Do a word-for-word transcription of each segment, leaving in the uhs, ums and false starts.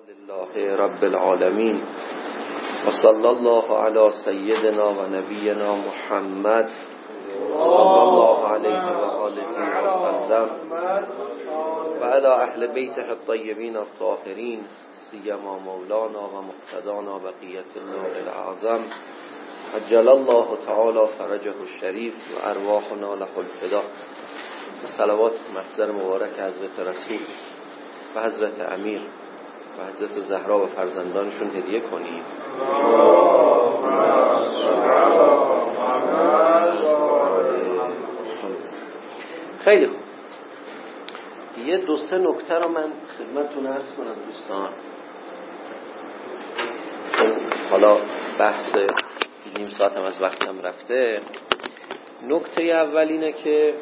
لله رب العالمین و صلی الله علی سیدنا و نبینا محمد صلی الله علیه و آله و سلم و علی اهل بیته الطیبین الطاهرین سیما مولانا و مقتدانا بقیت الله العظم عجل الله تعالی فرجه الشریف و ارواحنا له الفدا. صلوات محضر مبارک حضرت رسول و حضرت امیر و حضرت زهرا و فرزندانشون هدیه کنید. خیلی خوب، یه دو سه نکته رو من خدمتتون عرض کنم دوستان. حالا بحث نیم ساعت هم از وقتم رفته. نکته اول اینه که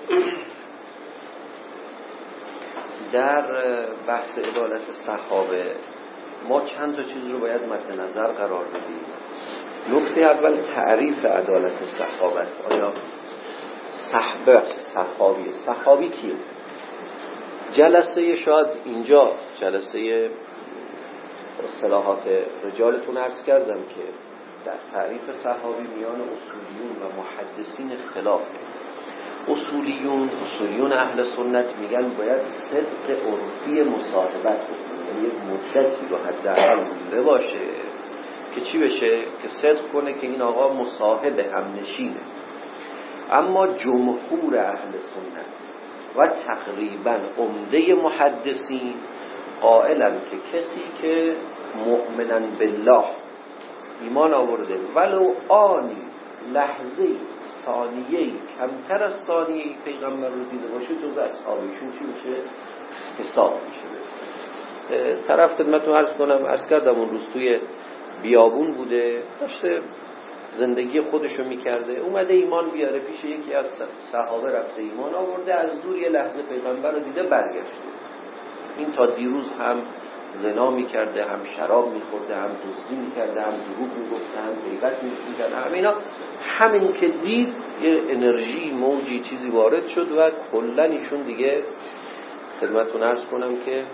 در بحث عدالت صحابه ما چند تا چیز رو باید مد نظر قرار بدیم. نکته اول تعریف عدالت صحابه است. آیا صحابه صحابی صحابی کیه؟ جلسه شاید اینجا جلسه اصطلاحات رجالتون عرض کردم که در تعریف صحابی میان اصولیون و محدثین اختلاف. اصولیون اصولیون اهل سنت میگن باید صدق عرفی مصاحبت بکنه، یعنی یک مدتی رو حداقل مونده باشه که چی بشه؟ که صدق کنه که این آقا مصاحب همنشینه. اما جمهور اهل سنت و تقریبا عمده محدثین قائلن که کسی که مؤمنن بالله ایمان آورده ولو آنی لحظه ثانیه‌ای کمتر از ثانیه‌ای پیغمبر رو دیده باشه جز اصحابشون چی میشه؟ حساب میشه. طرف خدمتتون عرض کنم، عرض کردم اون روز توی بیابون بوده، داشته زندگی خودشو میکرده، اومده ایمان بیاره پیش یکی از صحابه، رفته ایمان آورده، از دور یه لحظه پیغمبر رو دیده برگشته. این تا دیروز هم زنا میکرده، هم شراب میخورده، هم دزدی میکرده، هم دروغ میگفته، هم غیبت میکرده، همینا. همین که دید یه انرژی موجی چیزی وارد شد و کلا ایشون دیگه خدمتتون عرض کنم که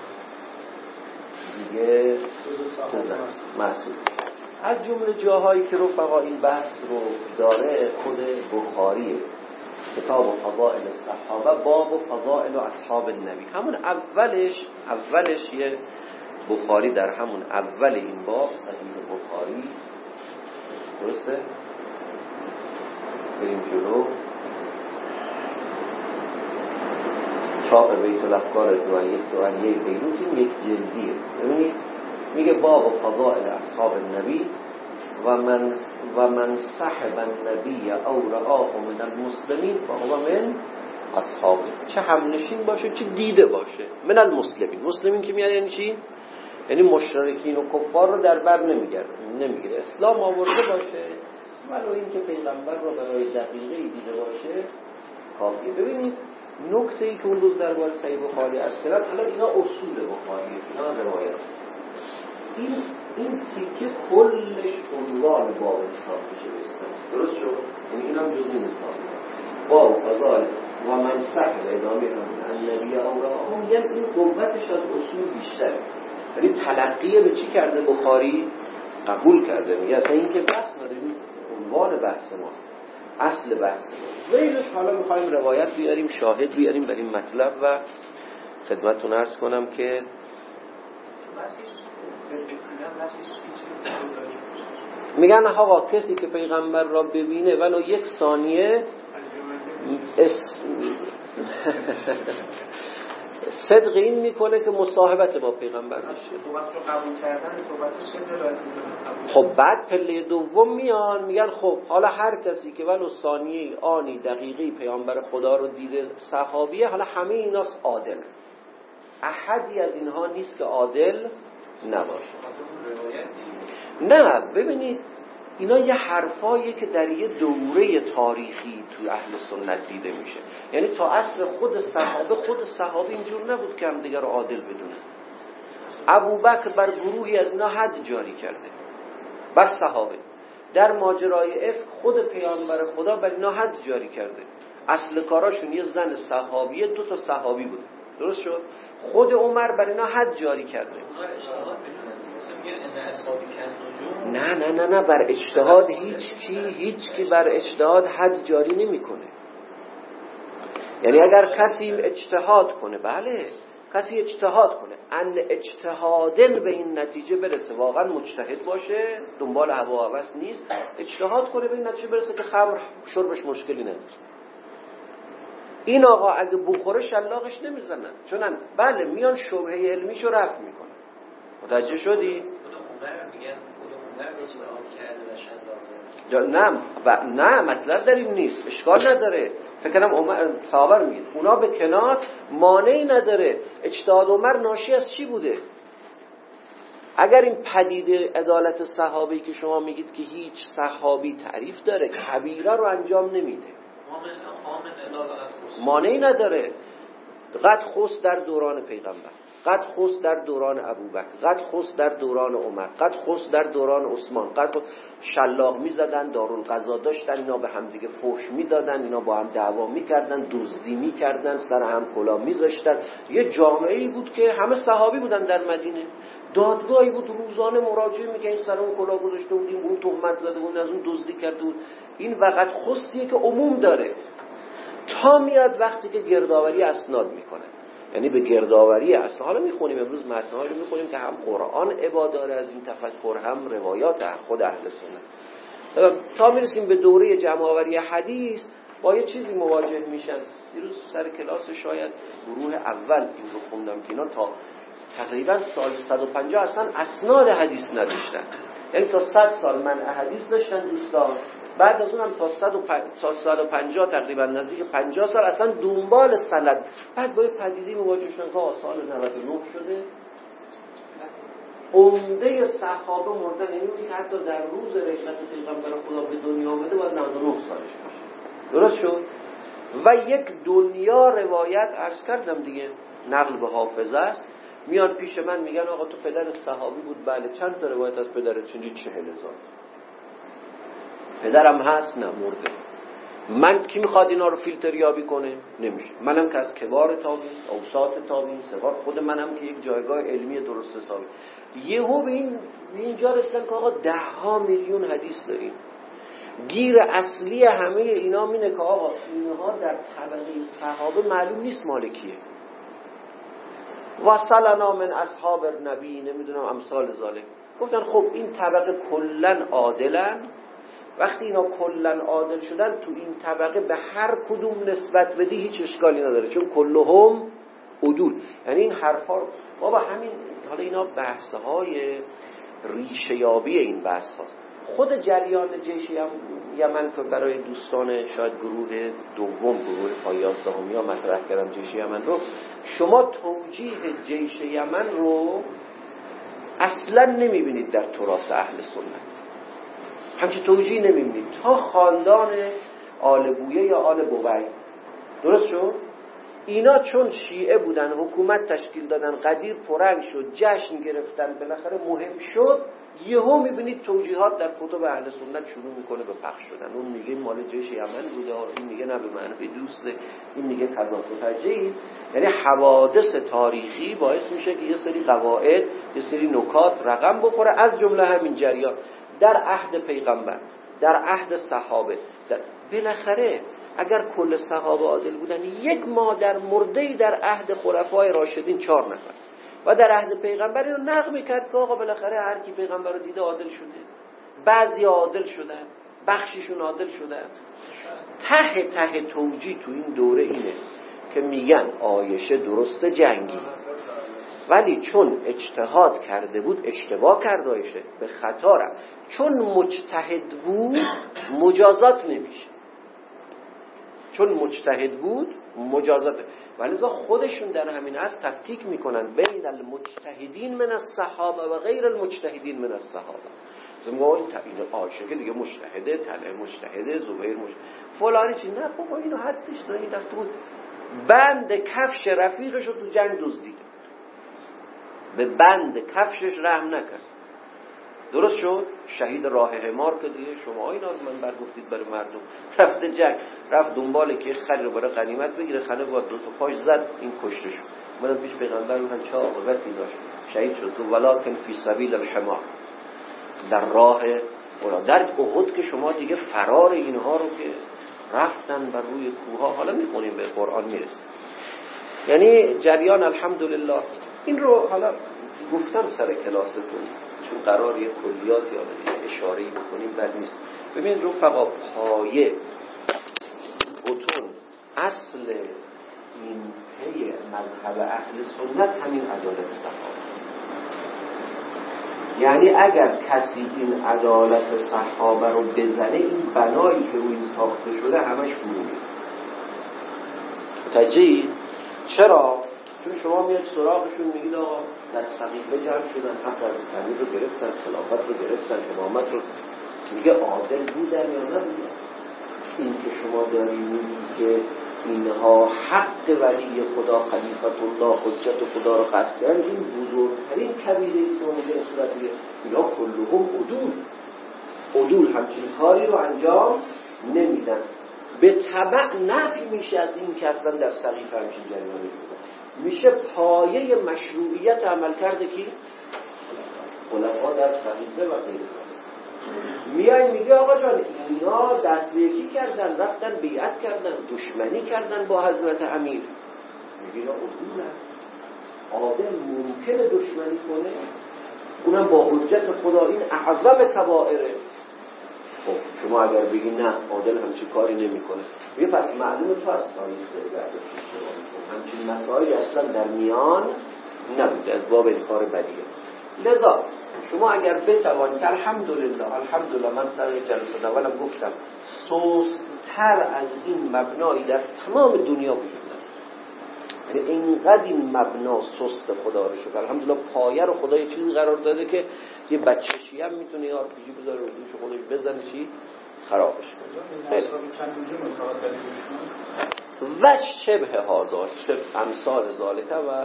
دیگه محسوب. از جمله جاهایی که رفقا این بحث رو داره خود بخاریه، کتاب فضائل الصحابه، باب فضائل اصحاب النبی. همون اولش اولش یه بخاری در همون اول این باب، صحیح بخاری، درسته؟ بریم جلو. چاپ بیت الافکار دویه دویه بیروت، این یک جلدیه. ببینید میگه باب فضائل اصحاب النبی و من و من صحب النبی او رآه من المسلمین فهو من اصحاب. چه همنشین باشه چه دیده باشه. من المسلمین، مسلمین که میاد یعنی چی؟ یعنی مشرکین و کفار رو در بر نمیگیره نمیگیره اسلام آورده باشه ولو این که پیغمبر رو برای دقیقه‌ای دیده باشه کافیه. ببینید نکته ای که اون روز درباره صحیح بخاری عرض کردم، حالا اینا اصول بخاریه، اینا روایت. این این تیکه کلش عنوان باب حساب میشه به اسلام، درست شد؟ یعنی اینم جزئی حساب باب فضائل و من صحب ادامه النبی اوراهم، میگن این قوتش از اصول بیشتره. یعنی تلقیه به چی کرده بخاری؟ قبول کرده. میگه اصلا این که بحث نداریم، عنوان بحث ماست، اصل بحث ماست. ویلش حالا میخوایم روایت بیاریم، شاهد بیاریم بر این مطلب و خدمتتون عرض کنم که میگن آقا کسی که پیغمبر را ببینه ولو یک ثانیه اس... صدق این میکنه که مصاحبت با پیغمبر میشه. خب بعد پله دوم میان میگن خب حالا هر کسی که ولو ثانیه آنی دقیقی پیغمبر خدا رو دیده صحابیه، حالا همه ایناست عادل. احدی از اینها نیست که عادل نباشه. نه ببینید اینا یه حرفاییه که در یه دوره تاریخی تو اهل سنت دیده میشه. یعنی تا عصر خود صحابه، خود صحابه اینجور نبود که هم دیگر عادل بدونه. ابوبکر بر گروهی از اینا حد جاری کرده، بر صحابه. در ماجرای افک خود پیامبر خدا بر اینا حد جاری کرده. اصل کاراشون یه زن صحابیه، دو تا صحابی بود. درست شد؟ خود عمر بر اینا حد جاری کرده. نه نه نه نه بر اجتهاد هیچ کی هیچ کی بر اجتهاد حد جاری نمیکنه. یعنی اگر کسی اجتهاد کنه، بله کسی اجتهاد کنه ان اجتهادن به این نتیجه برسه، واقعا مجتهد باشه، دنبال هوا و هوس نیست، اجتهاد کنه به این نتیجه برسه که خمر شربش مشکلی نداره، این آقا اگه بخوره شلاقش نمیزنن، چونن بله میان شبهه علمیشو رفع میکنن. متوجه شدی؟ نه و نه مطلب در این نیست، اشکال نداره. فکر کنم عمر صحابه میگه اونا به کنار، مانعی نداره. اجتهاد عمر ناشی از چی بوده؟ اگر این پدیده عدالت صحابی که شما میگید که هیچ صحابی تعریف داره کبیره رو انجام نمیده، مانعی نداره. قد خص در دوران پیغمبر، قد خص در دوران ابوبکر، قد خص در دوران عمر، قد خص در دوران عثمان، قد خص شلاق میزدن، دارالقضا داشتن، اینا به هم دیگه فحش میدادن، اینا با هم دعوا میکردن، دزدی میکردن، سر هم کلاه میذاشتن. یه جامعه‌ای بود که همه صحابی بودن در مدینه، دادگاهی بود روزانه مراجعه میکنن، این سر اون کلاه گذاشته بود، این اون تهمت زده بود، از اون دزدی کرده بود. این وقت خصیه که عموم داره. تا میاد وقتی که گردآوری اسناد میکنه، یعنی به گردآوری اسناد، حالا میخونیم امروز متن‌هایی رو میخونیم که هم قرآن عبا داره از این تفکر، هم روایات خود اهل سنت. تا میرسیم به دوره جمع‌آوری حدیث با یه چیزی مواجه میشن. دیروز سر کلاس شاید گروه اول این رو خوندم که اینا تا تقریبا سال صد و پنجاه اصلا اسناد حدیث نداشتن، یعنی تا صد سال منع حدیث داشتن دوستان، بعد از اونم تا صد و پنجاه تقریبا نزدیک پنجاه سال اصلا دنبال سند. بعد با یه پدیده مواجه شدن که سال نود و نه شده عمده صحابه مردن، یعنی که حتی در روز رحلت پیغمبر خدا به دنیا آمده باید نود و نه سالش باشه. درست شد؟ و یک دنیا روایت عرض کردم دیگه، نقل به حافظه است، میاد پیش من میگن آقا تو پدر صحابی بود؟ بله. چند تا روایت از پدرت چندی؟ چهل هزار. پدرم هست؟ نه مرده. من کی میخواد اینا رو فیلتر یابی کنه؟ نمیشه. منم که از کبار تابعین، اوساط تابعین، سوار خود منم که یک جایگاه علمی درست حسابی، یهو به این به اینجا رسیدن که آقا ده ها میلیون حدیث داریم. گیر اصلی همه اینا اینه که آقا اینها در طبقه صحابه معلوم نیست مال کیه. وصلنا من اصحاب النبی، نمیدونم امثال ذالک. گفتن خب این طبقه کلن عادلن، وقتی اینا کلن عادل شدن تو این طبقه به هر کدوم نسبت بدی هیچ اشکالی نداره، چون کلهم عدول. یعنی این حرفا بابا همین، حالا اینا بحث‌های ریشه یابی این بحث هاست. خود جریان جیش یمن که برای دوستان شاید گروه دوم، گروه پایازدهم یا مطرح کردم جیش یمن رو، شما توجیه جیش یمن رو اصلا نمیبینید در تراث اهل سنت، همچه توجیه نمیبینید تا خاندان آل بویه یا آل بوی. درست شد؟ اینا چون شیعه بودن، حکومت تشکیل دادن، قدیر پرنگ شد، جشن گرفتن، بالاخره مهم شد، یهو میبینید توجیهات در کتب اهل سنت شروع میکنه به پخش شدن. اون میگه مال جیش یمن بوده، این میگه نه به معنی دوسته، این میگه کذا متوجهی؟ یعنی حوادث تاریخی باعث میشه که یه سری قواعد، یه سری نکات رقم بخوره، از جمله همین جریان در عهد پیغمبر، در عهد صحابه. در بالاخره اگر کل صحابه عادل بودن، یک مادر مرده‌ای در عهد خلفای راشدین چهار نفر و در عهد پیغمبر اینو نقل می‌کرد که آقا بالاخره هر کی پیغمبر رو دیده عادل شده، بعضی عادل شدن، بخشیشون عادل شدن. ته ته توجیه تو این دوره اینه که میگن عایشه درست جنگی، ولی چون اجتهاد کرده بود اشتباه کرد، عایشه به خطا رفت، چون مجتهد بود مجازات نمیشه، چون مجتهد بود مجازات. ولذا خودشون در همین از تفکیک میکنن بین المجتهدین من الصحابه و غیر المجتهدین من الصحابه. زمان این عایشه که دیگه مجتهده، طلحه مجتهده، زبیر مجتهده، فلانی چی، نه بابا اینو حدش داری دست بود، بند کفش رفیقش رو تو جنگ دزدید، به بند کفشش رحم نکرد. درست شد؟ شهید راه حمار که دیگه شما اینا رو من برگفتید برای مردم، رفته جنگ، رفت دنباله که خری رو برای غنیمت بگیره، خنه با دو تا پاش زد، این کشته شد. اومدن پیش پیغمبر میگن چه عاقبتی داشت؟ شهید شد. تو ولکن فی سبیل الحمار، در راه اولا. در احد که شما دیگه فرار اینها رو که رفتن بر روی کوها، حالا میخونیم به قرآن میرسیم. یعنی جریان الحمدلله این رو حالا گفتم سر کلاستون چون قرار یه کلیاتی یا اشاره‌ای بکنیم بد نیست. ببینید رفقا، پایه بطن اصل این پی مذهب اهل سنت همین عدالت صحابه است. یعنی اگر کسی این عدالت صحابه رو بزنه، این بنایی که روی ساخته شده همش فرو میره. متوجهید؟ چرا؟ چون شما میاد سراغشون میگید آقا در صحیفه جمع شدن، حق از تعمیر رو گرفتن، خلافت رو گرفتن، امامت رو، میگه عادل بودن یا نبودن؟ این که شما داری میگی که اینها حق ولی خدا، خلیفت الله، حجت خدا رو قصد کردن، این بزرگترین کبیره اسلامی به صورتیه. یا کلهم عدول، عدول همچین کاری رو انجام نمیدن. به تبع نفی میشه از این که اصلا در صحیفه همچین جریانی بودن. میشه پایه مشروعیت عمل کرده کی؟ خلفا در صحیفه و غیره. میای میگه آقا جان اینا دست به یکی کردن، رفتن بیعت کردن، دشمنی کردن با حضرت امیر. میگه اینا عدولن، عادل ممکنه دشمنی کنه؟ اونم با حجت خدا، این اعظم کبائره. خب شما اگر بگی نه عادل همچی کاری نمی کنه، میگه پس معلومه تو از تاریخ داری برده همچین مسائلی اصلا در میان نبوده، از باب انکار بدیه. لذا شما اگر بتوانید، الحمدلله الحمدلله من سر جلسه اولم گفتم سست‌تر از این مبنایی در تمام دنیا وجود نداره. یعنی اینقدر این مبنا سست خدا رو شکر الحمدلله، پایه رو خدا یه چیزی قرار داده که یه بچه شیعه هم میتونه یه آرپیجی بذاره رو دوش خودش بزنه چی خرابش کنه. و شبه هازار شبه امثال ذالکه و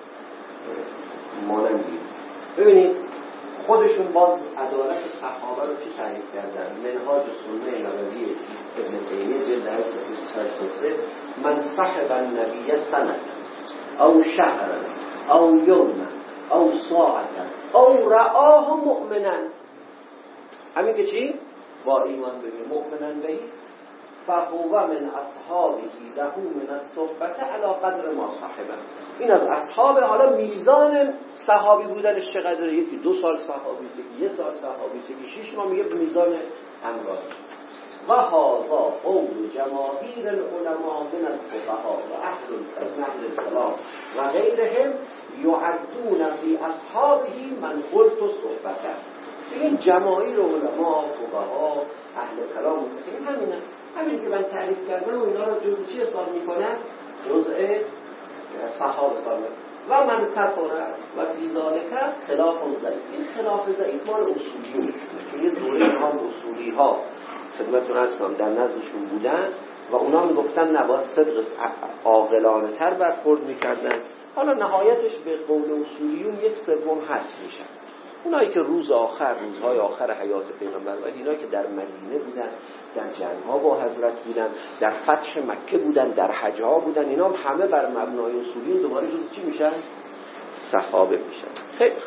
مانندی. ببینید خودشون باز عدالت صحابه رو چی تعریف کردن؟ منهاج سنه نبوی ابن تیمیه جلد هشت صفحه سه، من صحب النبی سند او شهرا او یوما او ساعتا او رآه مؤمنا، همین که چی؟ با ایمان ببین مؤمنا بهی فهو من اصحابه له من الصحبت علی قدر ما صاحبه. این از اصحاب، حالا میزان صحابی بودنش چقدره؟ یکی دو سال صحابی، یکی یه سال صحابی، یکی شش ماه، میگه میزان امراض. و هذا قول جماهیر العلماء من الفقهاء و اهل الكلام و غیرهم یعدون فی اصحابه من قلت صحبته. این جماهیر علما، فقها، اهل کلام این همینه، همین که من تعریف کردم و اینا رو جزء چی حساب میکنن؟ جزء صحابه حساب. و من کفر و فی ذالک خلاف ضعیف. این خلاف ضعیف مال اصولیون شده که یه دوره هم اصولی ها خدمتتون عرض کنم در نزدشون بودن و اونا میگفتن نباید صدق عاقلانه تر برخورد میکردن. حالا نهایتش به قول اصولیون یک سوم حذف میشن. اونایی که روز آخر، روزهای آخر حیات پیغمبر و اینایی که در مدینه بودن، در جنگ‌ها با حضرت بودن، در فتح مکه بودن، در حج‌ها بودن، اینا همه بر مبنای اصولی دوباره جز چی میشن؟ صحابه میشن. خیلی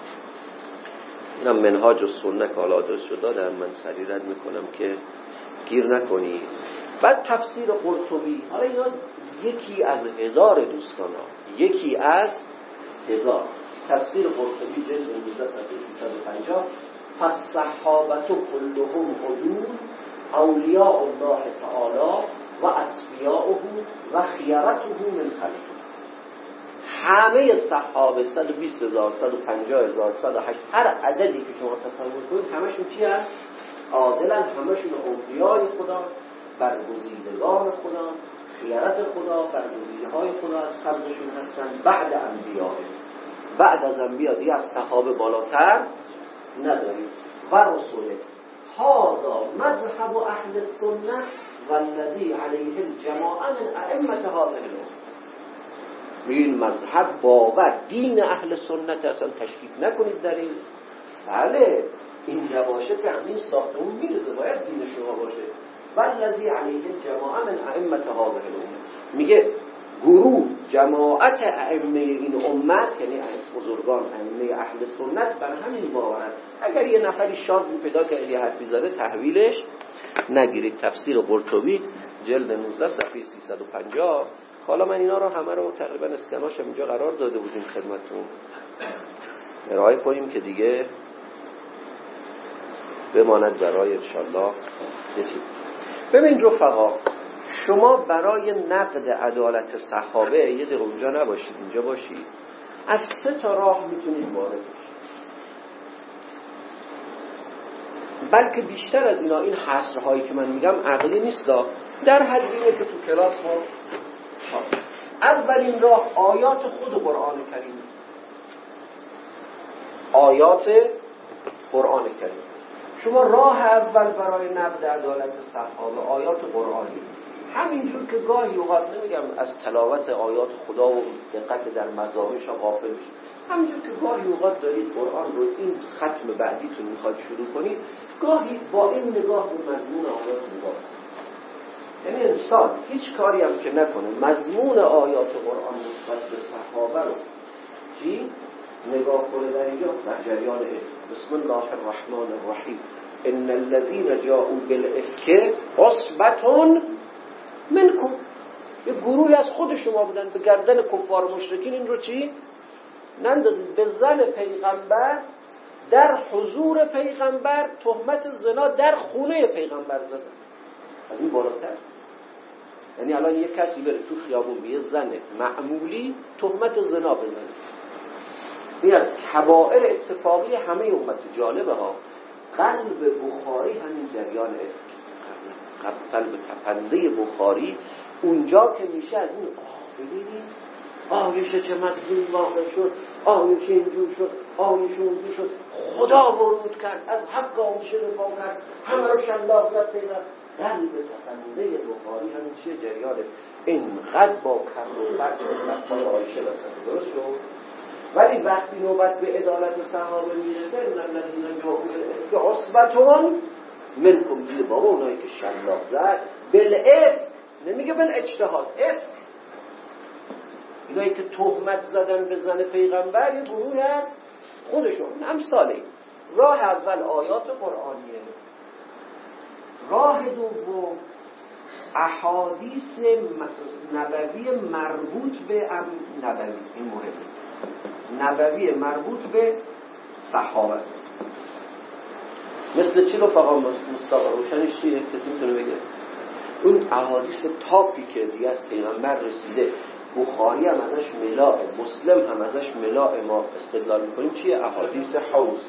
اینا منهاج السنه که حالا آدرس شده در من سری رد میکنم که گیر نکنی. بعد تفسیر قرطبی، حالا اینا یکی از هزار دوستان ها، یکی از هزار. تفسیر قرطبی جلد نوزده صفحه سیصد و پنجاه، پس صحابت کلهم عدول اولیاء الله تعالی و اصفیاؤه و خیرته من خلقه. همه صحابه صد و بیست هزار، صد و پنجاه هزار، صد و هشت، هر عددی که شما تصور کنید همشون چی هست؟ عادلن، همشون اولیای خدا، برگزیدگان خدا، خیرت خدا، برگزیده های خدا از قبلشون هستن. بعد انبیاء، بعد از انبیاء دیگه از صحابه بالاتر نداریم. و رسوله هذا مذهب اهل السنه والذی علیه الجماعه من ائمه هذه الامه. این مذهب، باور، دین اهل سنت، اصلا تشکیک نکنید در این. بله این باشه که همین ساختمون میرسه، باید دین شما باشه. والذی علیه الجماعه من ائمه هذه الامه، میگه گروه جماعت ائمه این امت، یعنی بزرگان ائمه اهل سنت، بر همین باورند. اگر یه نفری شاذی پیدا کرد یه حرفی زده تحویلش نگیرید. تفسیر قرطبی جلد نوزده صفحه سیصد و پنجاه. حالا من اینا رو همه رو تقریبا اسکناشم اینجا قرار داده بودیم خدمتتون، ارائه کنیم که دیگه بماند برای انشالله رسید. ببین رفقا، شما برای نقد عدالت صحابه یه دقیقه اونجا نباشید، اینجا باشید. از سه تا راه میتونید وارد بشید، بلکه بیشتر از اینا. این حصرهایی که من میگم عقلی نیست، در حد اینه که تو کلاس ها. اولین راه آیات خود قرآن کریم، آیات قرآن کریم. شما راه اول برای نقد عدالت صحابه آیات قرآنی. همینجور که گاهی اوقات، نمیگم از تلاوت آیات خدا و دقت در مضامینش غافل بشید، همینجور که گاهی اوقات دارید قرآن رو این ختم بعدیتون میخواد شروع کنید، گاهی با این نگاه به مضمون آیات نگاه کنید. یعنی انسان هیچ کاری هم که نکنه مضمون آیات قرآن نسبت به صحابه رو چی؟ نگاه کنه در اینجا در جریان بسم الله الرحمن الرحیم ان الذين جاءوا بالافك عصبة منكم، یه گروهی از خود شما بودن، به گردن کفار و مشرکین این رو چی؟ نندازید. به زن پیغمبر در حضور پیغمبر تهمت زنا در خونه پیغمبر زدن. از این بالاتر؟ یعنی الان یه کسی بره تو خیابون به یه زن معمولی تهمت زنا بزنه، این از کبائر اتفاقی همه امت. جالبه ها، قلب بخاری همین جریان قلب تپنده بخاری اونجا که میشه از این آه ببینید آیشه چه مظلوم واقع شد، آیشه اینجور شد، آیشه اونجور شد، خدا ورود کرد، از حق آیشه دفاع کرد، همه رو شلاق زد پیدا. قلب تپنده بخاری همین چیه؟ جریانه اینقدر با کم و فرد مطمئن آیشه رسد. درست شد؟ ولی وقتی نوبت به عدالت صحابه میرسه اونم نزدینا که عصبتون منکم، دیده بابا اونایی که شلاق زد بالعفق، نمیگه بالاجتهاد، عفق، اینایی که تهمت زدن به زن پیغمبر یه گروه هم خودشون امثاله. راه اول آیات قرآنیه. راه دوم احادیث نبوی مربوط به ام نبوی، این مهمه، نبوی مربوط به صحابه. مثل چی رو فقط مستقا روشنش چیه؟ کسی میتونه بگه؟ اون احادیث تاپی که دیگه از پیغمبر رسیده، بخاری هم ازش ملاء، مسلم هم ازش ملاء، ما استدلال میکنیم چیه؟ احادیث حوض.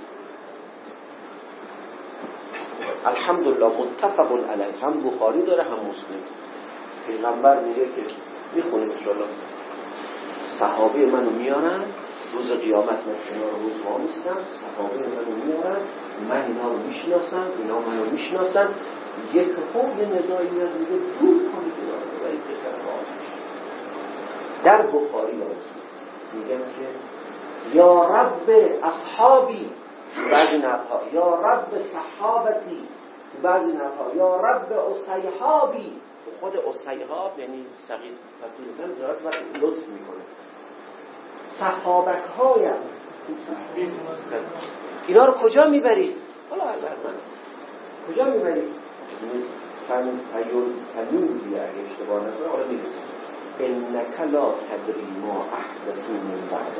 الحمدلله متفق علیه، هم بخاری داره هم مسلم. پیغمبر میگه که میخونیم انشاءالله صحابه منو میارن روز قیامت، من کنار روز ما نیستم، صحابه منو میارن، من اینا رو میشناسم، اینا منو میشناسن. یک خوب یه ندایی میاد میگه دور کنید اینا رو برید که کنار در بخاری هست میگم که یا رب اصحابی، بعضی نفها یا رب صحابتی، بعضی نفها یا رب اصیحابی. خود اصیحاب یعنی صغیر تفسیر دارد و لطف میکنه صحابک هایم. اینا رو کجا میبرید؟ حالا از من کجا میبرید؟ فن تیون تنون بیه اگه اشتباه نکنه حالا میرسید انک لا تدری ما احدثو من بعد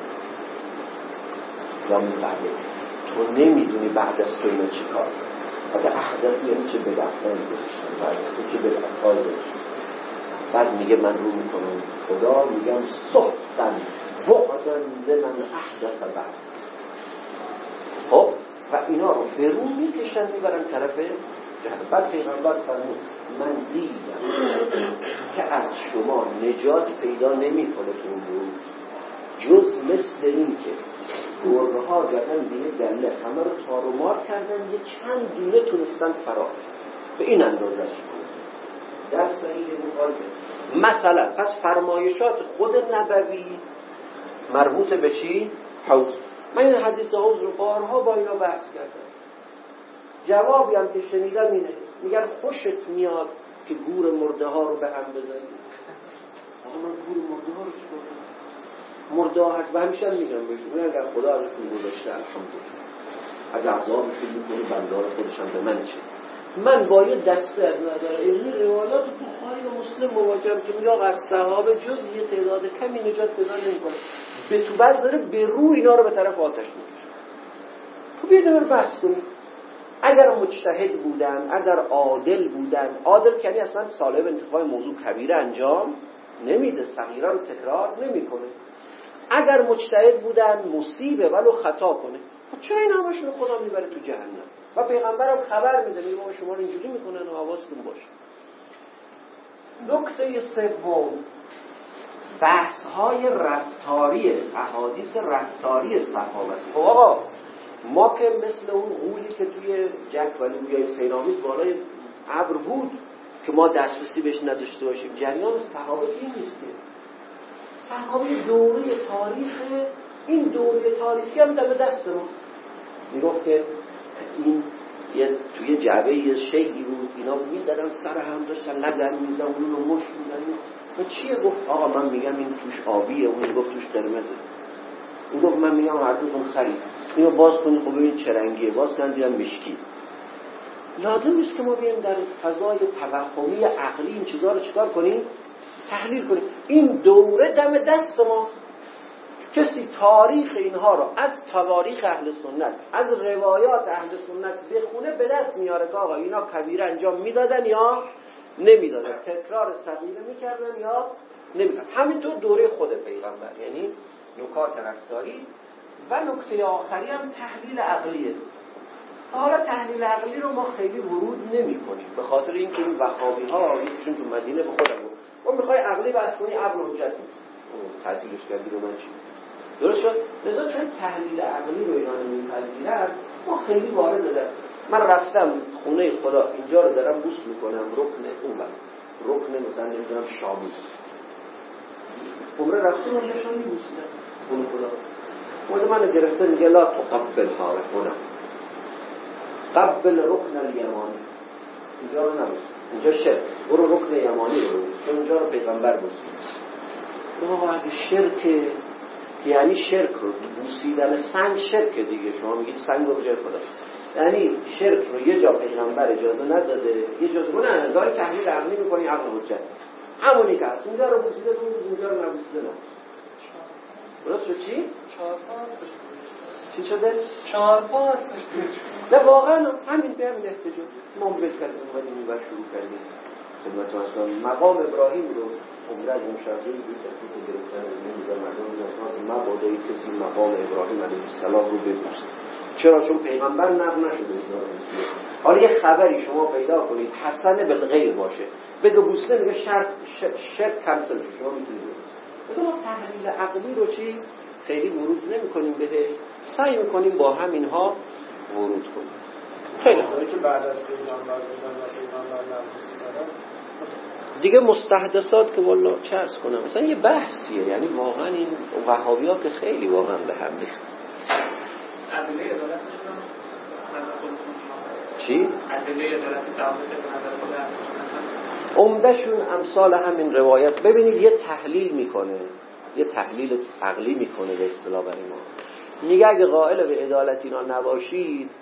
یا من بعد، تو نمیدونی بعد از تو اینا چی کار کنه. بعد احدث یعنی چه بدعتایی داشتن، بعد از تو چه بدعتایی داشتن. بعد میگه من رو میکنم خدا، میگم صحبتن بعدن لمن احدث بعد. خب و اینا رو به رو میکشن میبرن طرف جهنم. بعد پیغمبر فرمود من دیدم که از شما نجات پیدا نمیکنه تو اون روز جز مثل این که گربه ها زدن به یه گله همه رو تار و مار کردن، یه چند دونه تونستن فرار به این اندازش کنن در صحیح بخاری. مثلا پس فرمایشات خود نبوی مربوط به چی؟ حوض. من این حدیث حوض رو بارها با اینا بحث کردم. جوابی هم که شنیدم اینه، میگن خوشت میاد که گور مرده ها رو به هم بزنید. آقا من گور مرده ها رو چیکار کنم؟ مرده ها و همیشه میگم بهشون اگر خدا ازشون گذاشته الحمدلله، از عذابشون میکنه بنده ها خودشم به من چه؟ من با یه دسته از نظر علمی روایات تو بخاری و مسلم مواجهم که میگه از صحابه جز یه تعداد کمی نجات پیدا نمیکنه، به تو بس داره به رو اینا رو به طرف آتش میکشه. تو بیاید رو بحث کنید. اگر مجتهد بودن، اگر عادل بودن، عادل کنی اصلا صاحب انتخاب موضوع کبیره انجام نمیده، صغیره رو تکرار نمیکنه. اگر مجتهد بودن مصیبه ولو خطا کنه، چرا این همش رو خدا میبره تو جهنم؟ و پیغمبرم خبر میده میگه ما شما رو اینجوری میکنن و حواستون باشه. نکته سوم، بحث های رفتاری، احادیث رفتاری صحابه. خب آقا ما که مثل اون غولی که توی جک ولی بیای سیرامیز بالای ابر بود که ما دسترسی بهش نداشته باشیم، جریان صحابه این نیست. صحابه دوره تاریخ، این دوره تاریخی هم دم دست ما. میگفت که این یه توی جعبه یه شیعی بود، اینا میزدن سر هم داشتن لگن میزدن اون رو مشت میزدن. و چیه؟ گفت آقا من میگم این توش آبیه، اون گفت توش قرمزه. اون گفت من میگم هر دوتون خرید، اینو باز کنید خب ببین چه رنگیه، باز کن دیدم مشکی. لازم نیست که ما بیایم در فضای توهمی عقلی این چیزا رو چیکار کنیم؟ تحلیل کنیم. این دوره دم دست ما. کسی تاریخ اینها رو از تواریخ اهل سنت، از روایات اهل سنت بخونه به دست میاره که آقا اینا کبیره انجام میدادن یا نمیدادن، تکرار صغیره میکردن یا نمیدادن. همینطور دوره خود پیغمبر، یعنی نکات رفتاری. و نکته آخری هم تحلیل عقلیه. حالا تحلیل عقلی رو ما خیلی ورود نمی کنیم به خاطر اینکه این وهابی ها یکیشون تو مدینه به خودم بود ما میخوای عقلی بحث کنی، عقل حجت نیست، تعطیلش کردی رو من چی درست شد. لذا چون تحلیل عقلی رو اینا نمی‌پذیرن ما خیلی وارد دادن. من رفتم خونه خدا، اینجا رو دارم بوس میکنم، رکن اون بر رکن مثلا نمیدونم شامی عمره رفتم اونجا شامی بوسیدم خونه خدا. خود من گرفته میگه لا تقبل ها هنا قبل رکن الیمانی، اینجا رو نبوس، اینجا شرک، برو رکن یمانی رو بوس، اونجا رو پیغمبر بوسید. اوه اگه شرک یعنی شرک رو بوسیدن سنگ شرک دیگه، شما میگید سنگ رو به جای خدا، یعنی شرک رو یه جا پیغمبر اجازه نداده، یه جا رو نه داری تحلیل عقلی میکنی، عقل حجت همونی که هست، اونجا رو بوسیده تو اونجا رو نبوسیده نبوس. درست شد چی؟ چهار پا هستش. چی شده؟ چهار پا هستش. نه واقعا همین به همین احتجاج ما بهت کردیم اومدیم این بر شروع کردیم خدمت اصلا مقام ابراهیم رو عمره از مشاهده بود که گرفتن نمیذار مردم میذارن مبادای کسی مقام ابراهیم علیه السلام رو ببوسه. چرا؟ چون پیغمبر نقل نشده. حالا یه خبری شما پیدا کنید حسن بالغیب باشه بگه بوسه، میگه شرط شرط کنسل شد، شما میتونید مثلا ما تحلیل عقلی رو چی خیلی ورود نمی کنیم بهش، سعی میکنیم با همینها ورود کنیم. خیلی خوبه که بعد از پیغمبر بودن و پیغمبر نبودن دیگه مستحدثات که والله چه عرض کنم مثلا یه بحثیه، یعنی واقعا این وهابی ها که خیلی واقعا به هم ریخت. ادله عدالتشون نظر خودتون چی؟ ادله عدالت ثابت به نظر خودتون عمدهشون امثال همین روایت. ببینید یه تحلیل میکنه، یه تحلیل عقلی میکنه به اصطلاح برای ما، میگه اگه قائل به عدالت اینا نباشید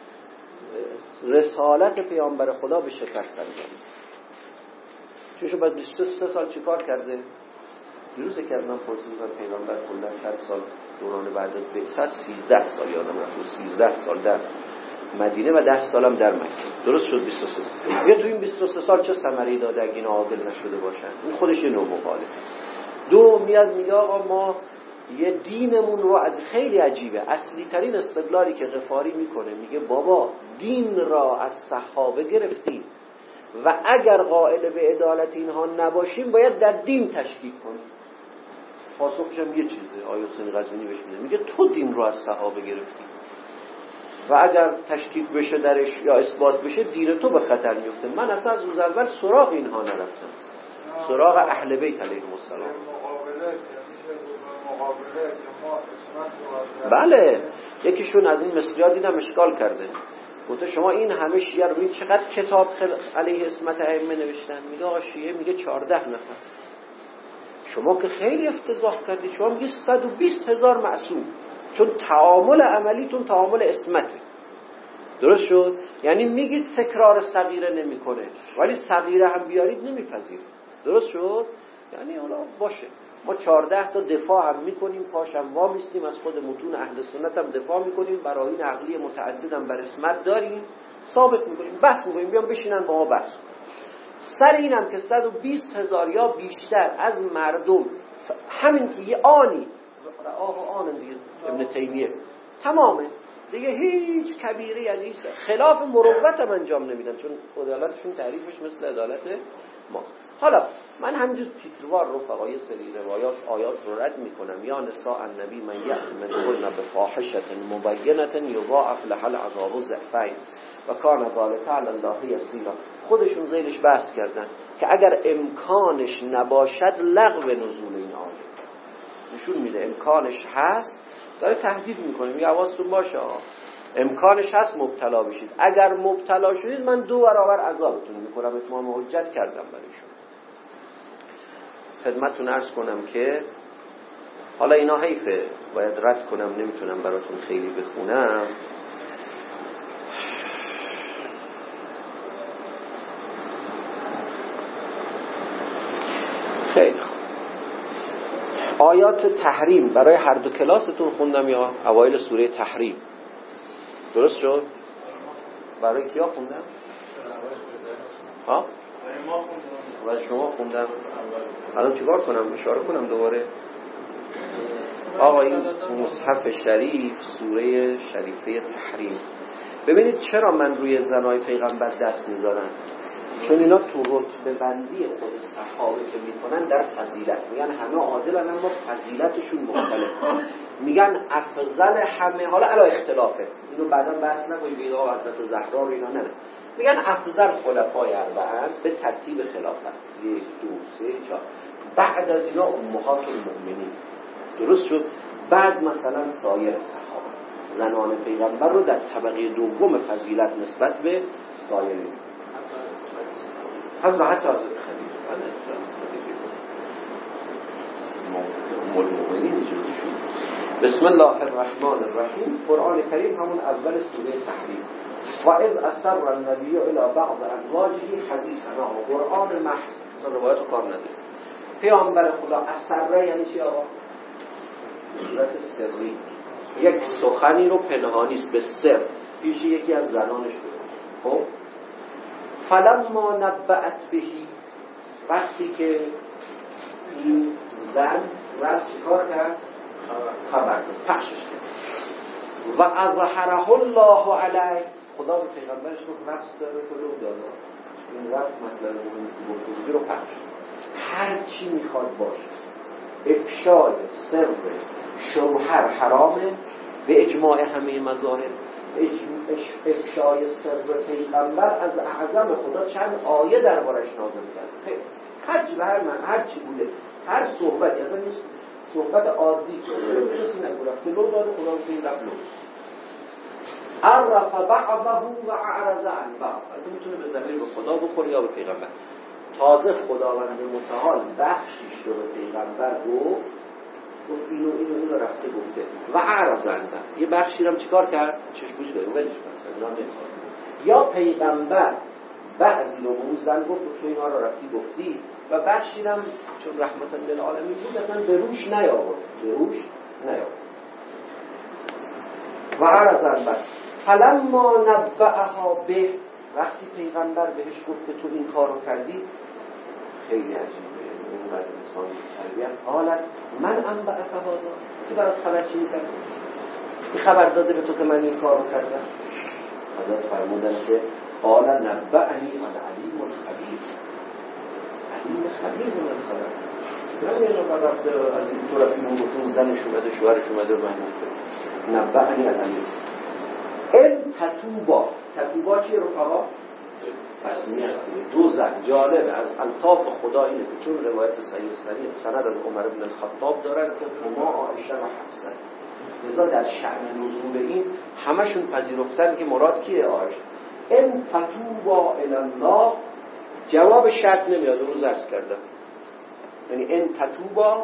رسالت پیامبر خدا به شکست انجامید. چون شو بعد بیست و سه سال چی کار کرده؟ دیروز که از من پرسیدم پیغمبر کلا چند سال دوران بعد از بعثت سیزده سال یادم رفت، سیزده سال در مدینه و ده سالم در مکه. درست شد بیست و سه سال. یا تو این بیست و سه سال چه ثمره‌ای داده اگه اینا عادل نشده باشن؟ این خودش یه نوع مخالفه. دو میاد میگه آقا ما یه دینمون رو از خیلی عجیبه، اصلی ترین استدلالی که غفاری میکنه میگه بابا دین را از صحابه گرفتیم و اگر قائل به عدالت اینها نباشیم باید در دین تشکیک کنیم. پاسخش هم یه چیزه، آیه حسین قزوینی بهش میگه میگه تو دین رو از صحابه گرفتی و اگر تشکیک بشه درش یا اثبات بشه دین تو به خطر میفته. من اصلا از روز اول سراغ اینها نرفتم، سراغ اهل بیت علیهم السلام. بله یکیشون از این مصری‌ها دیدم اشکال کرده، گفته شما این همه شیعه رو چقدر کتاب علیه عصمت ائمه نوشتن؟ میگه آقا شیعه میگه چهارده نفر، شما که خیلی افتضاح کردید، شما میگید صد و بیست هزار معصوم، چون تعامل عملیتون تعامل اسمته. درست شد؟ یعنی میگید تکرار صغیره نمیکنه، ولی صغیره هم بیارید نمیپذیره. درست شد؟ یعنی حالا باشه، ما چهارده تا دفاع هم میکنیم، پاش هم وا میستیم، از خود متون اهل سنت هم دفاع میکنیم، براهین عقلی متعدد هم بر اسمت داریم، ثابت میکنیم، بحث میکنیم، بیان بشینن با ما بحث. سر اینم که صد و بیست هزار یا بیشتر از مردم همین که یه آنی آه آن دیگه ابن تیمیه تمامه دیگه، هیچ کبیره یعنی خلاف مروت هم انجام نمیدن، چون عدالتشون تعریفش مثل عدالت ماست. حالا من همینجور تیتروار رفقا یه سری روایات آیات رو رد میکنم. یا نساء النبی من یأتمنهن بفاحشة مبینة یضاعف لها العذاب ضعفین و کان ذلک علی الله یسیرا. خودشون زیرش بحث کردن که اگر امکانش نباشد لغو نزول این آیه. نشون میده امکانش هست، داره تهدید میکنه، میگه حواستون باشه امکانش هست مبتلا بشید، اگر مبتلا شدید من دو برابر عذابتون میکنم. اتمام حجت کردم برایشون. خدمتتون عرض کنم که حالا اینا حیفه باید رد کنم، نمیتونم براتون خیلی بخونم. خیلی خوب. آیات تحریم برای هر دو کلاستون خوندم یا اوایل سوره تحریم؟ درست شد؟ برای کیا خوندم؟ ها؟ برای شما خوندم. الان چیکار کنم؟ اشاره کنم دوباره. آقا این مصحف شریف سوره شریفه تحریم. ببینید چرا من روی زنای پیغمبر دست میذارم؟ چون اینا تو رتبه بندی خود صحابه که میکنن در فضیلت میگن همه عادلن اما فضیلتشون مختلفه. میگن افضل همه، حالا علی اختلافه، اینو بعدا بحث نکنیم بگید آقا حضرت زهرا رو اینا، نه نه، میگن افضل خلفای اربعه به ترتیب خلافت، یک دو سه چهار، بعد از اینا امهات المؤمنین. درست شد؟ بعد مثلا سایر صحابه زنان پیغمبر رو در طبقه دوم فضیلت نسبت به سایرین. حضرت حتی حضرت خدیجه مولمؤمنین جزشون. بسم الله الرحمن الرحیم. قرآن کریم همون اول سوره تحریم. و اذ اسر النبی الى بعض ازواجه حدیثا. قرآن محض، اصلا روایت رو کار نداره. پیامبر خدا اسر یعنی چی آقا؟ صورت سری، یک سخنی رو پنهانیست به سر پیش یکی از زنانش بود. خب فلما نبأت بهی، وقتی که این زن رد چیکار کرد؟ خبر کرد، پخشش کرد. و اظهره الله علیه، خدا به پیغمبرش رو رفت سر کلو داده، این رفت مطلب مهمی رو پخش. هر چی میخواد باشه افشای سر شوهر حرامه به اجماع همه مذاهب. افشای سر پیغمبر از اعظم خدا چند آیه دربارش نازل کرده. هر چی به هر من هر چی بوده، هر صحبتی، اصلا نیست صحبت عادی که کسی نگرفت که لو داده خدا بکنی قبلو عرف بعضه و اعرض عن بعض. اگه میتونه به ضمیر به خدا بخوره یا به پیغمبر. تازه خداوند متعال بخشیش رو به پیغمبر گفت، گفت اینو اینو اینو رفته گفته و اعرض عن بعض. یه بخشی رو چیکار کرد؟ چشموش داره ولش مثلا اینا نمیخواد. یا پیغمبر بعضی رو به اون زن گفت تو اینا رو رفتی گفتی و بخشی هم چون رحمت للعالمین بود اصلا به روش نیاورد، به روش نیاورد. و اعرض عن بعض. فلما نبأها به، وقتی پیغمبر بهش گفت تو این کار رو کردی، خیلی عجیبه این قدر انسان تربیت. حالت من انبأک هذا، تو برات خبر چی می‌کرد؟ این خبر داده به تو که من این کار رو کردم؟ حضرت فرمودن که قال نبأنی العلیم الخبیر. علیم خبیر من خبر نه یه نفر رفته از این طور این گفتون زنش اومده شوهرش اومده رو من گفته نبأنی العلیم. ال تتوبا، تتوبا چیه رفقا؟ پس میاد دو زن. جالب از الطاف خدا اینه که چون روایت صحیح سنید سند از عمر بن الخطاب دارن که هما عایشه و حفصه، لذا در شأن نزول این همشون پذیرفتن که مراد کیه؟ عایشه. ان تتوبا الی الله، جواب شرط نمیاد، اون عرض کردم یعنی ان تتوبا،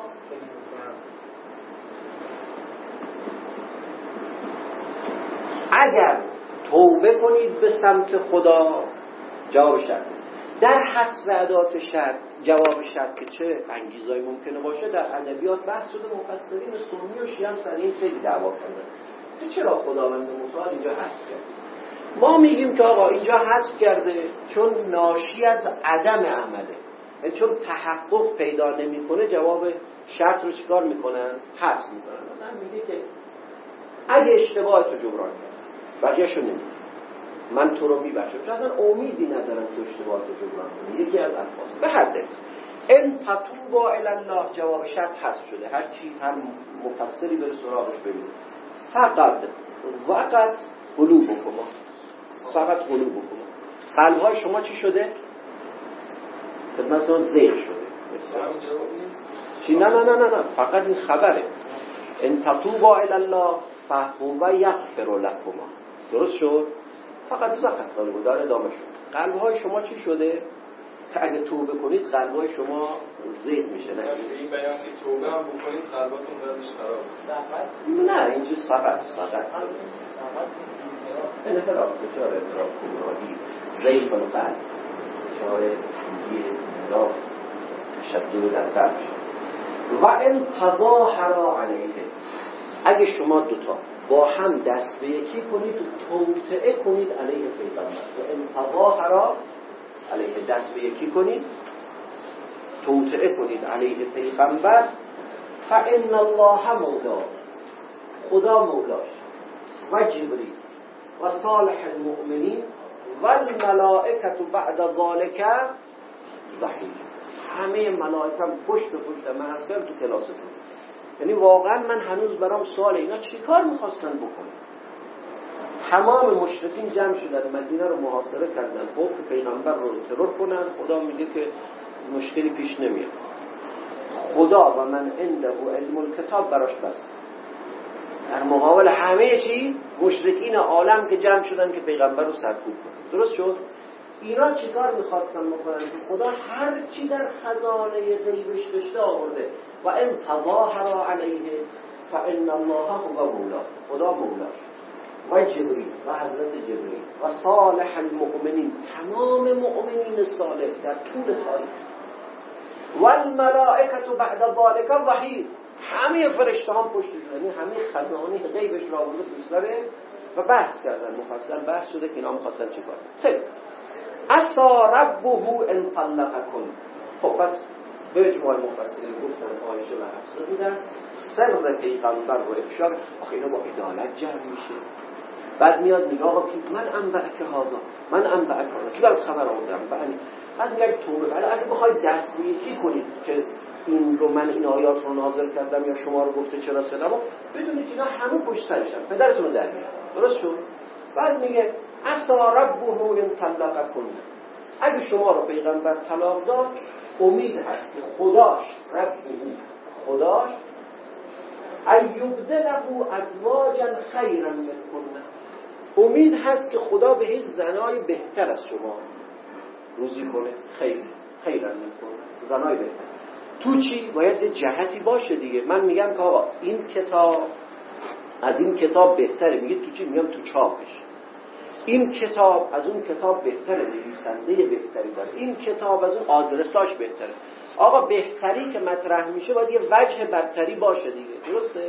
اگر توبه کنید به سمت خدا، جواب شرط. در حذف ادات شرط جواب شرط که چه انگیزایی ممکنه باشه در ادبیات بحث شده. مفسرین سنی و شیعه هم سر این خیلی دعوا کردن که چرا خداوند متعال اینجا حذف کرد. ما میگیم که آقا اینجا حذف کرده چون ناشی از عدم عمله، یعنی چون تحقق پیدا نمیکنه جواب شرط رو چیکار میکنن؟ حذف میکنن. مثلا میگه که اگه اشتباه تو جبران کرد بقیه‌شو نمیگه، من تو رو میبخشم، چون اصلا امیدی ندارم تو اشتباه تو جبران کنی. یکی از الفاظ به حد ان تتوبا الی الله جواب شرط حذف شده. هر چی هر مفسری بره سراغش ببینه. فقط وقت قلوبکم، فقط قلوبکم، قلب‌های شما چی شده؟ خدمتتون زیر شده. همین جواب نیست. چی؟ نه نه نه نه نه، فقط این خبره. ان تتوبا الی الله فهو یغفر لكم. درست شد؟ فقط زقت قلبو داره ادامه شد. قلب‌های شما چی شده؟ اگه توبه کنید قلب‌های شما زیر میشه. نه این بیان که توبه هم بکنید قلباتون وضعش خراب. نه اینجا سقط سقط انحراف بچار انحراف گمراهی زیف القلب بچار تنگی انحراف تشدد در قلب. و ان تظاهرا علیه، اگه شما دوتا با هم دست به یکی کنید توطئه کنید علیه پیغمبر. و ان تظاهرا علیه، دست به یکی کنید توطئه کنید علیه پیغمبر. فان الله مولا، خدا مولاش، و جبریل و صالح المؤمنین و الملائکه بعد ذالک ظهیر. همه ملائکه پشت به پشت من هستن تو کلاستون. یعنی واقعا من هنوز برام سوال اینا چی کار میخواستن بکنن. تمام مشرکین جمع شدن مدینه رو محاصره کردن، خب پیغمبر رو ترور کنن. خدا میگه که مشکلی پیش نمیاد. خدا و من عنده علم الکتاب براش بس. در مقابل همه چی مشرکین عالم که جمع شدن که پیغمبر رو سرکوب کنن. درست شد؟ اینا چیکار میخواستن بکنن که خدا هر چی در خزانه غیبش داشته آورده. و ان تظاهر علیه فان الله هو مولا، خدا مولاش، و جبریل و حضرت جبریل و صالح المؤمنین، تمام مؤمنین صالح در طول تاریخ، و الملائکه بعد ذلک ظهیر، همه فرشته هم پشت یعنی همه خزانه غیبش را آورده تو سره و بحث کردن. مفصل بحث شده که اینا می‌خواستن چیکار. خیلی عسى ربه ان طلقكم. خب پس به اجماع مفسرین گفتن عایشه و حفصه بودن سر پیغمبر رو افشا. آخه اینا با عدالت جمع میشه. بعد میاد میگه آقا من انبعک هذا، من انبعک هذا، کی برات خبر آوردم؟ بعد میگه توبه. ولی اگه بخواید دست یکی کنید که این رو من این آیات رو نازل کردم یا شما رو گفته چرا سلام، بدونید اینا همه پشت سرشن، پدرتون رو در میارن. درست شد؟ بعد میگه عسى ربه ان طلقكم، اگه شما رو پیغمبر طلاق داد امید هست که خداش ربه خداش ایبدله ازواجا خیرا منکن، امید هست که خدا به هیچ زنای بهتر از شما روزی کنه. خیر خیرا منکن، زنای بهتر. تو چی؟ باید یه جهتی باشه دیگه. من میگم که آقا این کتاب از این کتاب بهتره، میگه تو چی؟ میگم تو چاپش. این کتاب از اون کتاب بهتره، نویسنده بهتری داره. این کتاب از اون آدرساش بهتره. آقا بهتری که مطرح میشه باید یه وجه برتری باشه دیگه. درسته؟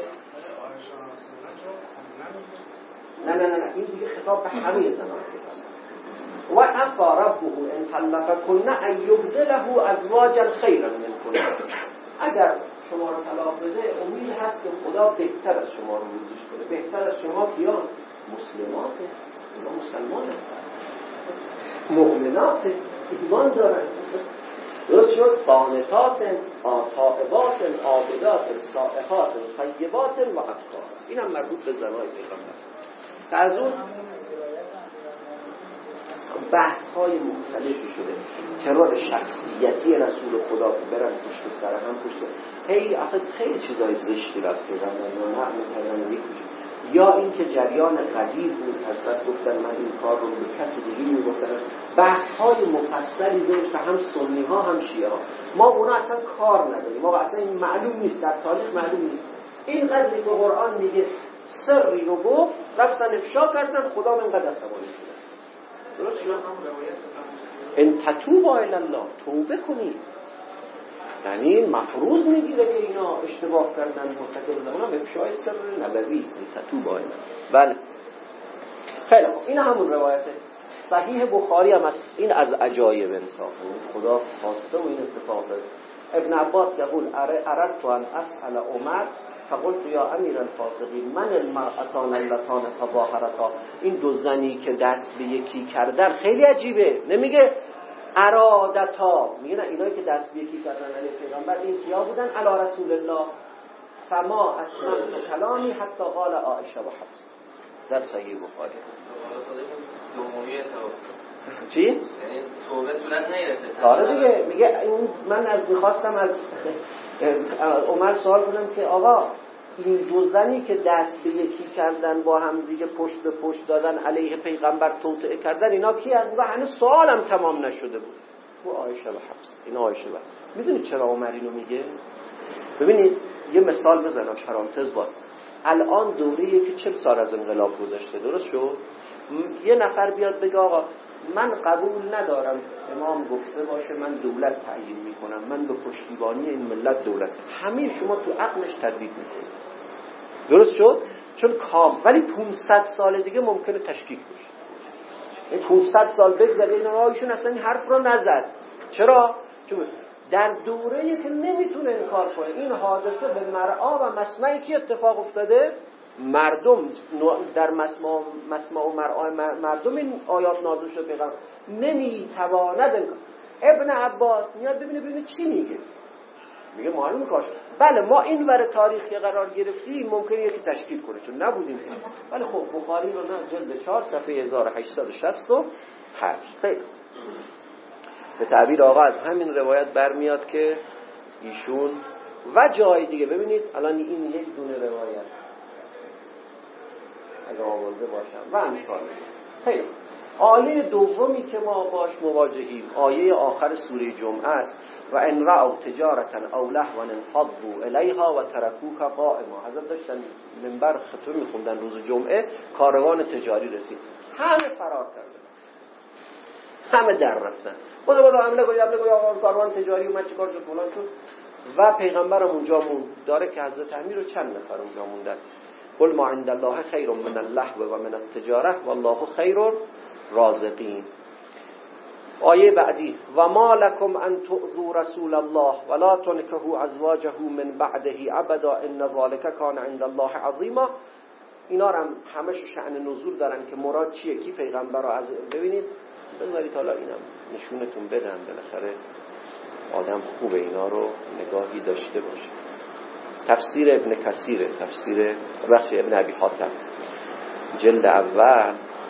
نه نه نه نه این دیگه خطاب به همه زنان هست. و عفا ربه ان طلقكن ان یبدله ازواجا خیرا منکن. اگر شما رو طلاق بده امید هست که خدا بهتر از شما رو روزش کنه. بهتر از شما کیان؟ مسلمات، اینا مسلمان هستن، مؤمنات، ایمان دارن. درست شد؟ قانتات، طائبات، عابدات، سائحات، طیبات و ابکار. این هم مربوط به زنای پیغمبر. که از اون بحث های مختلفی شده. ترور شخصیتی رسول خدا که برن پشت سر هم پشت هی آخه خیلی چیزای زشتی راست پیغمبر یا نقل کردن میکنه. یا اینکه جریان قدیر بود، حضرت گفتن من این کار رو به کسی دیگه میگفتن. بحث های مفصلی داشت که هم سنی ها هم شیعه ها. ما اونا اصلا کار نداریم، ما اصلا این معلوم نیست، در تاریخ معلوم نیست. این قضیه که قرآن میگه سری رو گفت، رفتن افشا کردن، خدا من قد عصبانی شد. درست شد؟ ان تتوبوا الی الله، توبه کنید. یعنی مفروض میگیره که اینا اشتباه کردن، مرتکب شدن، اونم افشای سر نبوی، ان تتوبوا الی الله. بله خیلی خوب، این همون روایته. صحیح بخاری هم از این از عجایب انصاف، خدا خواسته و این اتفاق داد. ابن عباس یقول اردت ان اسال عمر فقلت یا امیر الفاسقین من المرأتان اللتان تظاهرتا. این دو زنی که دست به یکی کردن خیلی عجیبه، نمیگه ارادتا، میگه نه اینایی که دست به یکی کردن علیه پیغمبر این کیا بودن؟ علی رسول الله. فما اتممت کلامی حتی قال عائشه و حفصه، در صحیح بخاری. چی؟ یعنی توبه صورت نگرفته. آره دیگه، میگه اون من از میخواستم از عمر سوال کنم که آقا این دو زنی که دست به یکی کردن با هم دیگه پشت به پشت دادن علیه پیغمبر توطئه کردن، اینا کی هستن؟ و هنوز سوالم تمام نشده بود. و عایشه و حفصه. این عایشه و میدونید چرا عمر اینو میگه؟ ببینید یه مثال بزنم پرانتز باز. الان دوره‌ای که چهل سال از انقلاب گذشته، درست شد؟ یه نفر بیاد بگه آقا من قبول ندارم امام گفته باشه من دولت تعیین میکنم، من به پشتیبانی این ملت دولت، همه شما تو عقلش تردید میکنید. درست شد؟ چون کام، ولی پانصد سال دیگه ممکنه تشکیک بشه. این پانصد سال بگذره این آقایشون اصلا این حرف رو نزد. چرا؟ چون در دوره‌ای که نمیتونه انکار کنه این حادثه به مرعا و مسمعی که اتفاق افتاده، مردم در مسمع مسمع و مرعا مردم این آیات نازل شده، پیغمبر نمیتواند. ابن عباس میاد ببینه ببینه چی میگه، میگه معلومه کاش بله ما این ور تاریخی قرار گرفتیم ممکنه یکی تشکیل کنه چون نبودیم، ولی خب بخاری رو نه، جلد چهار صفحه هزار و هشتصد و شصت و هشت. خیلی به تعبیر آقا از همین روایت برمیاد که ایشون و جای دیگه ببینید الان این یک دونه روایت اگه آورده باشم و امثال. خیلی آیه دومی که ما باش مواجهیم آیه آخر سوره جمعه است و ان رأوا تجارتا او لهوا انفضوا الیها و ترکوک قائما. حضرت داشتن منبر خطبه میخوندن روز جمعه، کاروان تجاری رسید، همه فرار کردن، همه در رفتن، خدا خدا حمله کنید حمله کنید، کاروان تجاری اومد چیکار شد فلان شد و پیغمبرم اونجا موند. داره که حضرت امیر و چند نفر اونجا موندن. قل ما عند الله خیر من اللهو و من التجاره والله خیر الرازقین. آیه بعدی و ما لکم ان تؤذوا رسول الله ولا تنكحوا ازواجه من بعده ابدا ان ذلك کان عند الله عظیما. اینا هم همش شأن نزول دارن که مراد چیه، کی پیغمبر رو از ببینید. بذارید حالا اینم نشونتون بدم، بالاخره آدم خوبه اینا رو نگاهی داشته باشه. تفسیر ابن کثیر، تفسیر بخش ابن ابی حاتم جلد اول،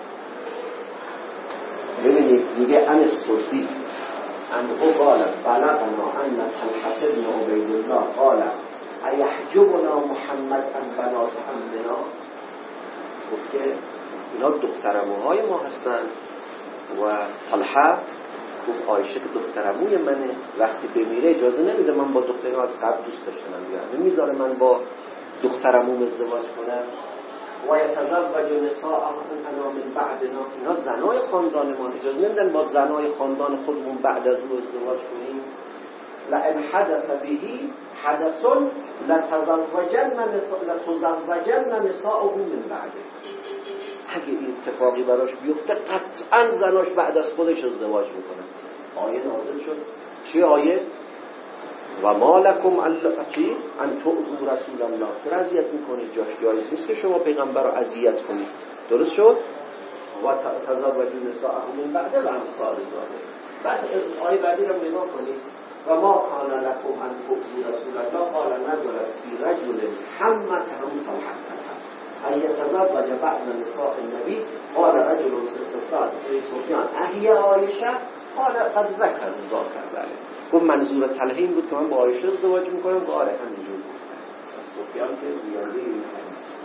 ببینید میگه ان الصدی انه قال بلغنا ان طلحة بن عبید الله قال ایحجبنا محمد ان بنات عمنا. گفته اینا دخترعموهای ما هستن و طلحه گفت عایشه که دخترعموی منه، وقتی بمیره اجازه نمیده من با دخترم از قبل دوست داشتم بیارم، نمیذاره من با دخترعموم ازدواج کنم. و یتزوج نساءنا من بعدنا، اینا زنای خاندان ما، اجازه نمیدن با زنای خاندان خودمون بعد از او ازدواج کنیم. لئن حدث بهی حدث لتزوجن لتزوجن نساءه من بعده. اگه این اتفاقی براش بیفته قطعا زناش بعد از خودش ازدواج میکنن. آیه نازل شد. چی آیه؟ و ما لکم چی؟ ان تؤذوا رسول الله. چرا اذیت میکنید؟ جاش جایز نیست که شما پیغمبر رو اذیت کنید. درست شد؟ و تزوجوا نساءه من بعد و امثال ذلک. بعد آیه بعدی رو نگاه کنید. و ما کان لکم ان تؤذوا رسول الله قال نزلت فی رجل حمت هم طلحة ای تزوج بعض نساء النبی قال رجل سفیان سفیان اهی عایشه قال قد ذکر ذاکر ذلک. گفت منظور طلحه این بود که من با عایشه ازدواج میکنم. قال همینجور سفیان که بیاری این حدیث.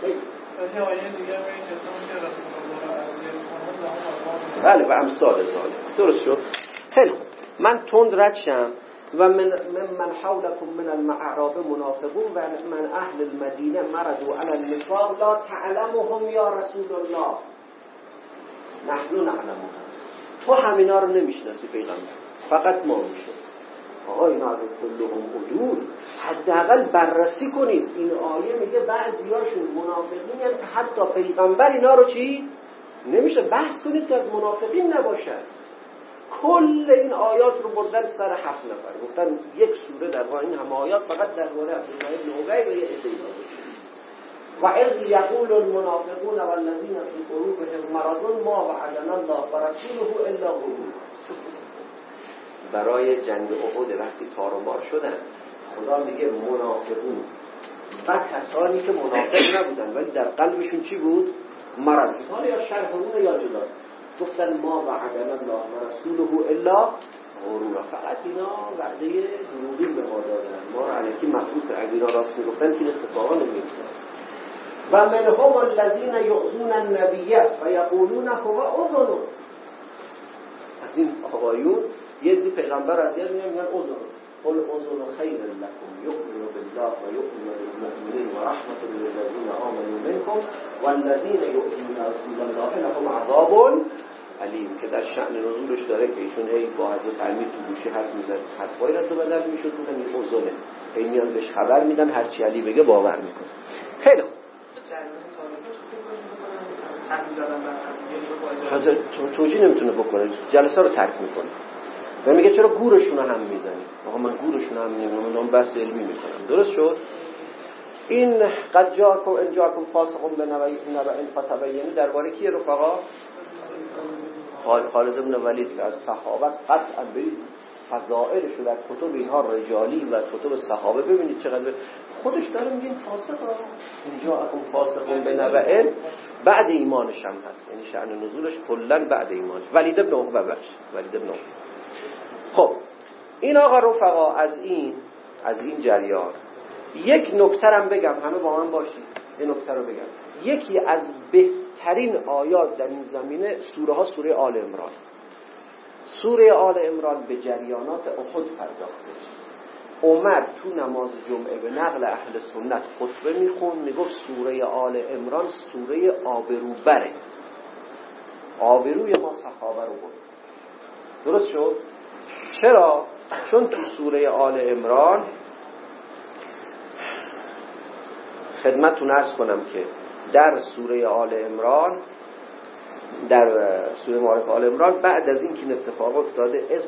ولی آیه دیگه میگه کسانی که رسول الله را اذیت کنند لهم عذاب. بله و امثال ذالک. درست شد. خیلی خوب. من تند رد شم و من من من حولكم من المعراب منافقون و من اهل المدینه مرضوا علی النفاق لا تعلمهم یا رسول الله نحن نعلمهم. تو همینا رو نمیشناسی پیغمبر، فقط ما میشناسیم. آقا اینا از کلهم اجور، حداقل بررسی کنید. این آیه میگه بعضیاشون منافقین یعنی حتی پیغمبر اینا رو چی نمیشه بحث کنید که از منافقین نباشد. کل این آیات رو بردن سر هفت نفر، گفتن یک سوره در واقع این همه آیات فقط درباره عبدالله بن ابی و یه عده و اذ یقول المنافقون والذین فی قلوبهم مرض ما وعدنا الله ورسوله الا غرورا. برای جنگ احد وقتی تار و مار شدن خدا میگه منافقون و کسانی که منافق نبودن ولی در قلبشون چی بود؟ مرض. حالا یا شرح اون یا جدا گفتن ما وعدنا الله و رسوله الا غرورا. فقط اینا وعده دروغی به ما دادن، ما رو علیکی مخلوق اگه اینا راست میگفتن که اتفاقا نمی‌افتاد. و منهم الذين يؤذون النبي فيقولون هو اذن. از این آقایون یه دی پیغمبر از یاد میگن اذن قل اذن خیر لكم يؤمن بالله و يؤمن بالمؤمنين ورحمة للذين آمنوا منكم والذين يؤذون رسول الله لهم عذاب علیم، که در شأن نزولش داره که ایشون هی با حضرت امیر تو گوشی حرف میزد، حرفایی را تو بدل میشد بودن این اذنه، هی میان بهش خبر میدن هرچی علی بگه باور میکنه. خیلی خوب. حاضر توجیه نمیتونه بکنه، جلسه رو ترک میکنه و میگه چرا گورشون رو هم میزنی؟ آقا من گورشون رو هم نمیزنم، من بحث علمی میکنم. درست شد؟ این قد جاءکم ان جاءکم فاسق بنبأ فتبینوا درباره کیه رفقا؟ خالد بن ولید که از صحابه قطعا برید فضائلش رو در کتب اینها رجالی و کتب صحابه ببینید چقدر خودش داره میگه این فاسق ها اینجا اکم فاسق بنبأ بعد ایمانش هم هست، یعنی شأن نزولش کلا بعد ایمانش. ولید بن عقبه بخش ولید بن عقبه. خب این آقا رفقا از این از این جریان یک نکته هم بگم، همه با من باشید، یه نکته رو بگم. یکی از بهترین آیات در این زمینه سوره ها سوره آل عمران. سوره آل عمران به جریانات احد پرداخته. عمر تو نماز جمعه به نقل اهل سنت خطبه میخون، میگفت سوره آل عمران سوره آبروبره، آبروی ما صحابه رو بود. درست شد؟ چرا؟ چون تو سوره آل عمران خدمتتون عرض کنم که در سوره آل عمران در سوره معارف آل عمران بعد از این که این اتفاق افتاده از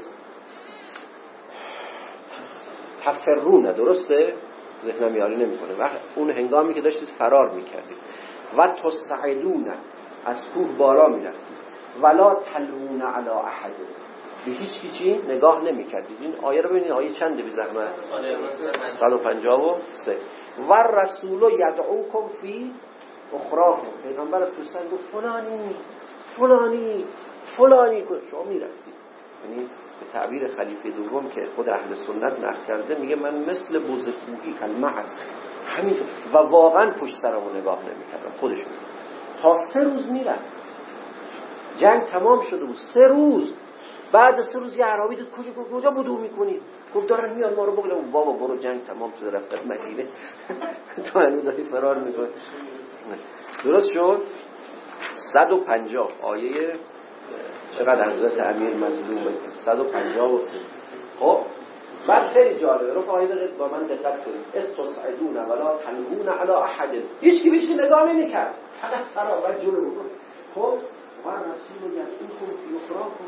تفرونه، درسته؟ ذهنم یاری نمیکنه، وقت اون هنگامی که داشتید فرار میکردید و تصعدون از کوه بالا میرفتید ولا تلون علی احد به هیچ کی چی نگاه نمیکردید. این آیه رو ببینید، آیه چنده بی زحمت؟ صد و پنجاه و سه. و رسول یدعوکم فی اخراکم، پیغمبر از پسر گفت فلانی فلانی فلانی شما میرفتید. یعنی به تعبیر خلیفه دوم که خود اهل سنت نقل کرده میگه من مثل بوز کوهی کالمعز همین و واقعا پشت سرمو نگاه نمیکردم. خودشون تا سه روز میرفت، جنگ تمام شده بود، سه روز. بعد سه روز یه عربی دید کجا کجا بدو میکنید؟ گفت دارن میان ما رو بگلم. بابا برو جنگ تمام شده رفتن مدینه تو هنوز داری فرار میکنی. درست شد؟ صد و پنجاه آیه چقدر حضرت امیر مظلومه، صد و پنجاه و سه. خب بعد خیلی جالبه، رو فایده با من دقت کنید. استصعدون ولا تلوون علی احد، هیچ کی بهش نگاه نمیکرد، فقط فرار و جلو. خب و رسول یدعوکم فی اخراکم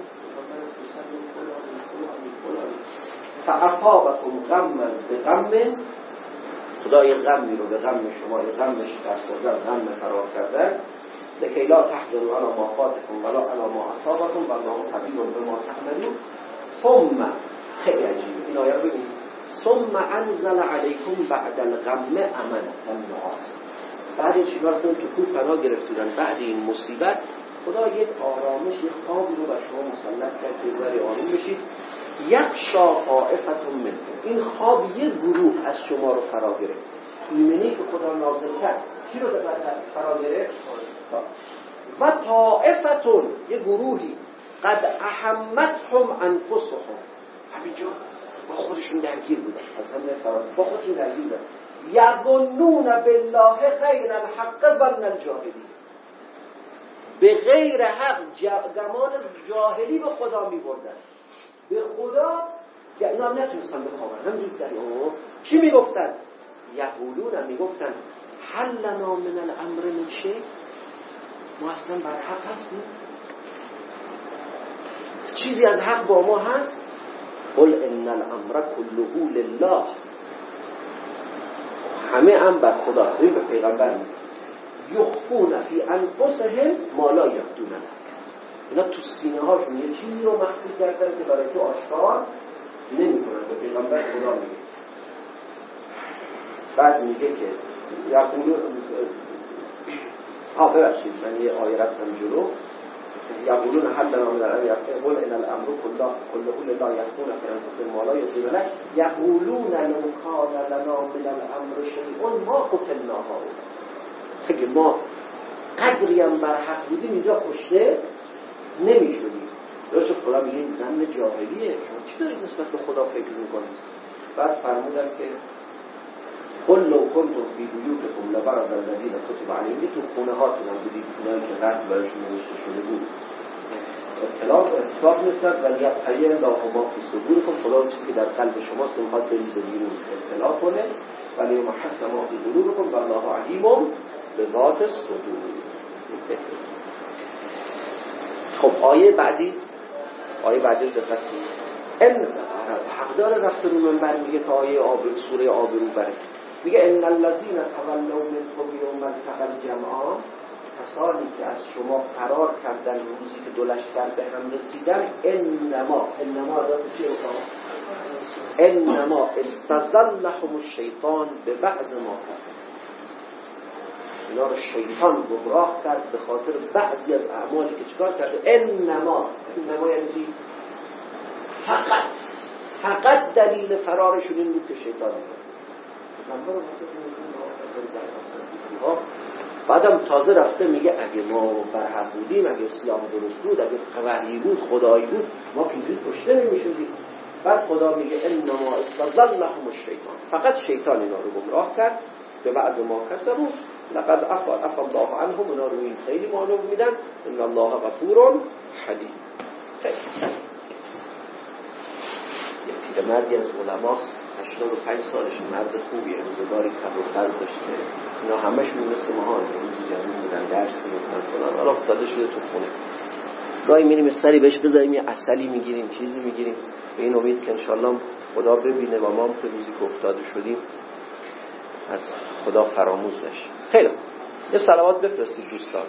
فاصابکم غما بغم، خدای غمی رو به غم شما، غمش دست دادن، غم فرار کردن، لکی لا تحزنوا علی ما فاتکم ولا علی ما اصابکم والله خبیر بما تعملون. ثم خیلی عجیبه این آیه رو ببینید، ثم انزل علیکم بعد الغم امنه و نعاس. بعد این چیکار کنید؟ تو کوه پناه گرفتیدن، بعد این مصیبت خدا یک آرامش، یک خوابی رو بر شما مسلط کرد که ذره آروم بشید. یک شاطئه منکم، این خواب یک گروه از شما رو فرا گرفت. ایمنی که خدا نازل کرد چی رو در فرا گرفت؟ و طائفتون یه گروهی قد اهمتهم انفسهم همینجا با خودشون درگیر بودن اصلا با خودشون درگیر بودن یظنون بالله غیر الحق ظن الجاهلی به غیر حق گمان جاهلی به خدا می بردن به خدا اینا نتونستن بخوابن همینجور در چی می گفتن؟ یقولون می گفتن هل لنا من الامر من شیء ما اصلا بر حق هستیم چیزی از حق با ما هست قل ان الامر كله لله همه هم بر خدا این به پیغمبر میگه یخفون فی انفسهم ما لا یبدون لك اینا تو سینه هاشون یه چیزی رو مخفی کردن که برای تو آشکار نمیکنن به پیغمبر خدا میگه بعد میگه که یقولون ها ببخشید من یه آیه رفتم جلو یقولون هل لنا من الامر قل ان الامر كله كله لله يخفون في انفسهم ما لا يبدون لك یقولون لو كان لنا من الامر شيء ما قتلنا هؤلاء اگه ما قدری هم بر حق بودیم اینجا کشته نمیشدیم. درست خدا میگه این ظن جاهلیه شما چی دارید نسبت به خدا فکر میکنید؟ بعد فرمودن که قل لو کنتم فی بیوتکم لبرز الذین کتب علیهم تو خونه هاتون هم بودید اونایی که قتل برایشون نوشته شده بود اطلاع اتفاق میفتد ولی ابتلی الله ما فی صدورکم خدا چیزی که در قلب شماست میخواد بریزه بیرون اطلاع کنه ولی محس ما فی قلوبکم والله علیم بذات الصدور. خب آیه بعدی آیه بعدی دقت کنید ان حقدار رفت رو منبر میگه تا آیه آبرو سوره آبرو بره میگه ان الذين تولوا منكم يوم التقى الجمعان کسانی که از شما فرار کردن روزی که دو لشکر به هم رسیدن انما انما داد چی رو انما استزلهم الشیطان به بعض ما کسب اینا رو شیطان گمراه کرد به خاطر بعضی از اعمالی که چکار کرده انما انما یعنی چی؟ فقط فقط دلیل فرارشون این بود که شیطان میکنه بعدم تازه رفته میگه اگه ما برحق بودیم اگه اسلام درست بود اگه وحی بود خدایی بود ما که اینجور کشته نمیشدیم. بعد خدا میگه انما استزلهم الشیطان فقط شیطان اینا رو گمراه کرد به بعض ما کسبوا لقد عفا الله عنهم اینا رو این خیلی معلوم میدن ان الله غفور حلیم. یک پیرمردی از علماست هشتاد و پنج سالش مرد خوبیه روزگاری کبر و فرد داشته اینا همشون مثل ما ها روزی جمعی بودن درس میگفتن فلان حالا افتاده شده تو خونه گاهی میریم سری بهش بذاریم یه عسلی میگیریم چیزی میگیریم به این امید که انشالله خدا ببینه و ما هم که روزی که افتاده شدیم از خدا فراموز نشیم. خیلی یه صلوات بفرستید دوستان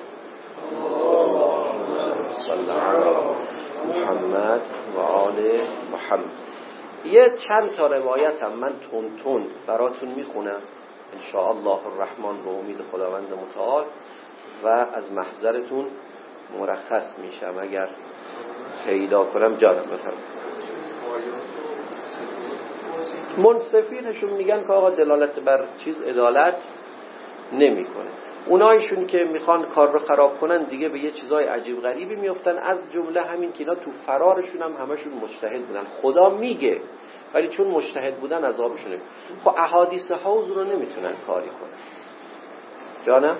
صلی علی محمد و آل محمد. یه چند تا روایت هم من تون تون براتون میخونم انشاءالله الرحمن به امید خداوند متعال و از محضرتون مرخص میشم اگر پیدا کنم. جانم بفرمایید. منصفینشون میگن که آقا دلالت بر چیز عدالت نمیکنه. اونایشون که میخوان کار رو خراب کنن دیگه به یه چیزای عجیب غریبی میافتن از جمله همین که اینا تو فرارشون هم همشون مجتهد بودن. خدا میگه ولی چون مجتهد بودن عذابشون نمیده. خب احادیث حوض رو نمیتونن کاری کنن. جانم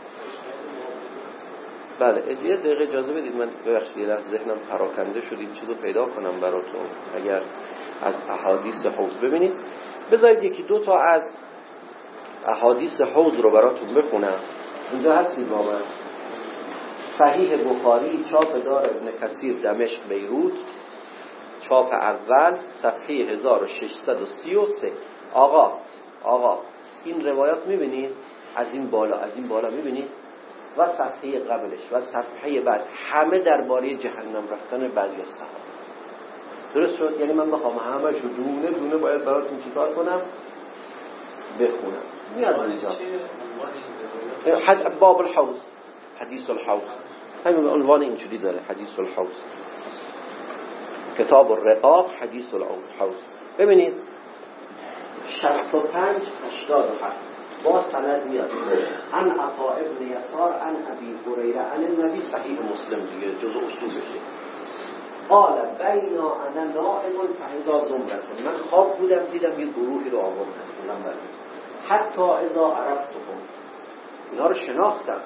بله یه دقیقه اجازه بدید من ببخشید یه لحظه ذهنم پراکنده شد این چیزو پیدا کنم براتون. اگر از احادیث حوض ببینید بذارید یکی دو تا از احادیث حوض رو براتون بخونم. اینجا هستید با من صحیح بخاری چاپ دار ابن کثیر دمشق بیروت چاپ اول صفحه هزار و ششصد و سی و سه. آقا آقا این روایات میبینید از این بالا از این بالا میبینید و صفحه قبلش و صفحه بعد همه درباره جهنم رفتن بعضی از صحابه است. درست شد؟ یعنی من بخوام همه شو دونه دونه باید براتون چیکار کنم بخونم. میاد اینجا حد باب الحوض حدیث الحوض همین عنوان اینجوری داره حدیث الحوض کتاب الرقاق حدیث الحوض. ببینید شصت و پنج هشتاد و هفت با سند میاد عن عطاء ابن یسار عن ابی هریره عن النبی، صحیح مسلم دیگه جز اصولشه. قال بینا انا نائم فاذا زمرة، من خواب بودم دیدم یه گروهی رو آوردن، حتی اذا عرفتهم، اینا رو شناختم.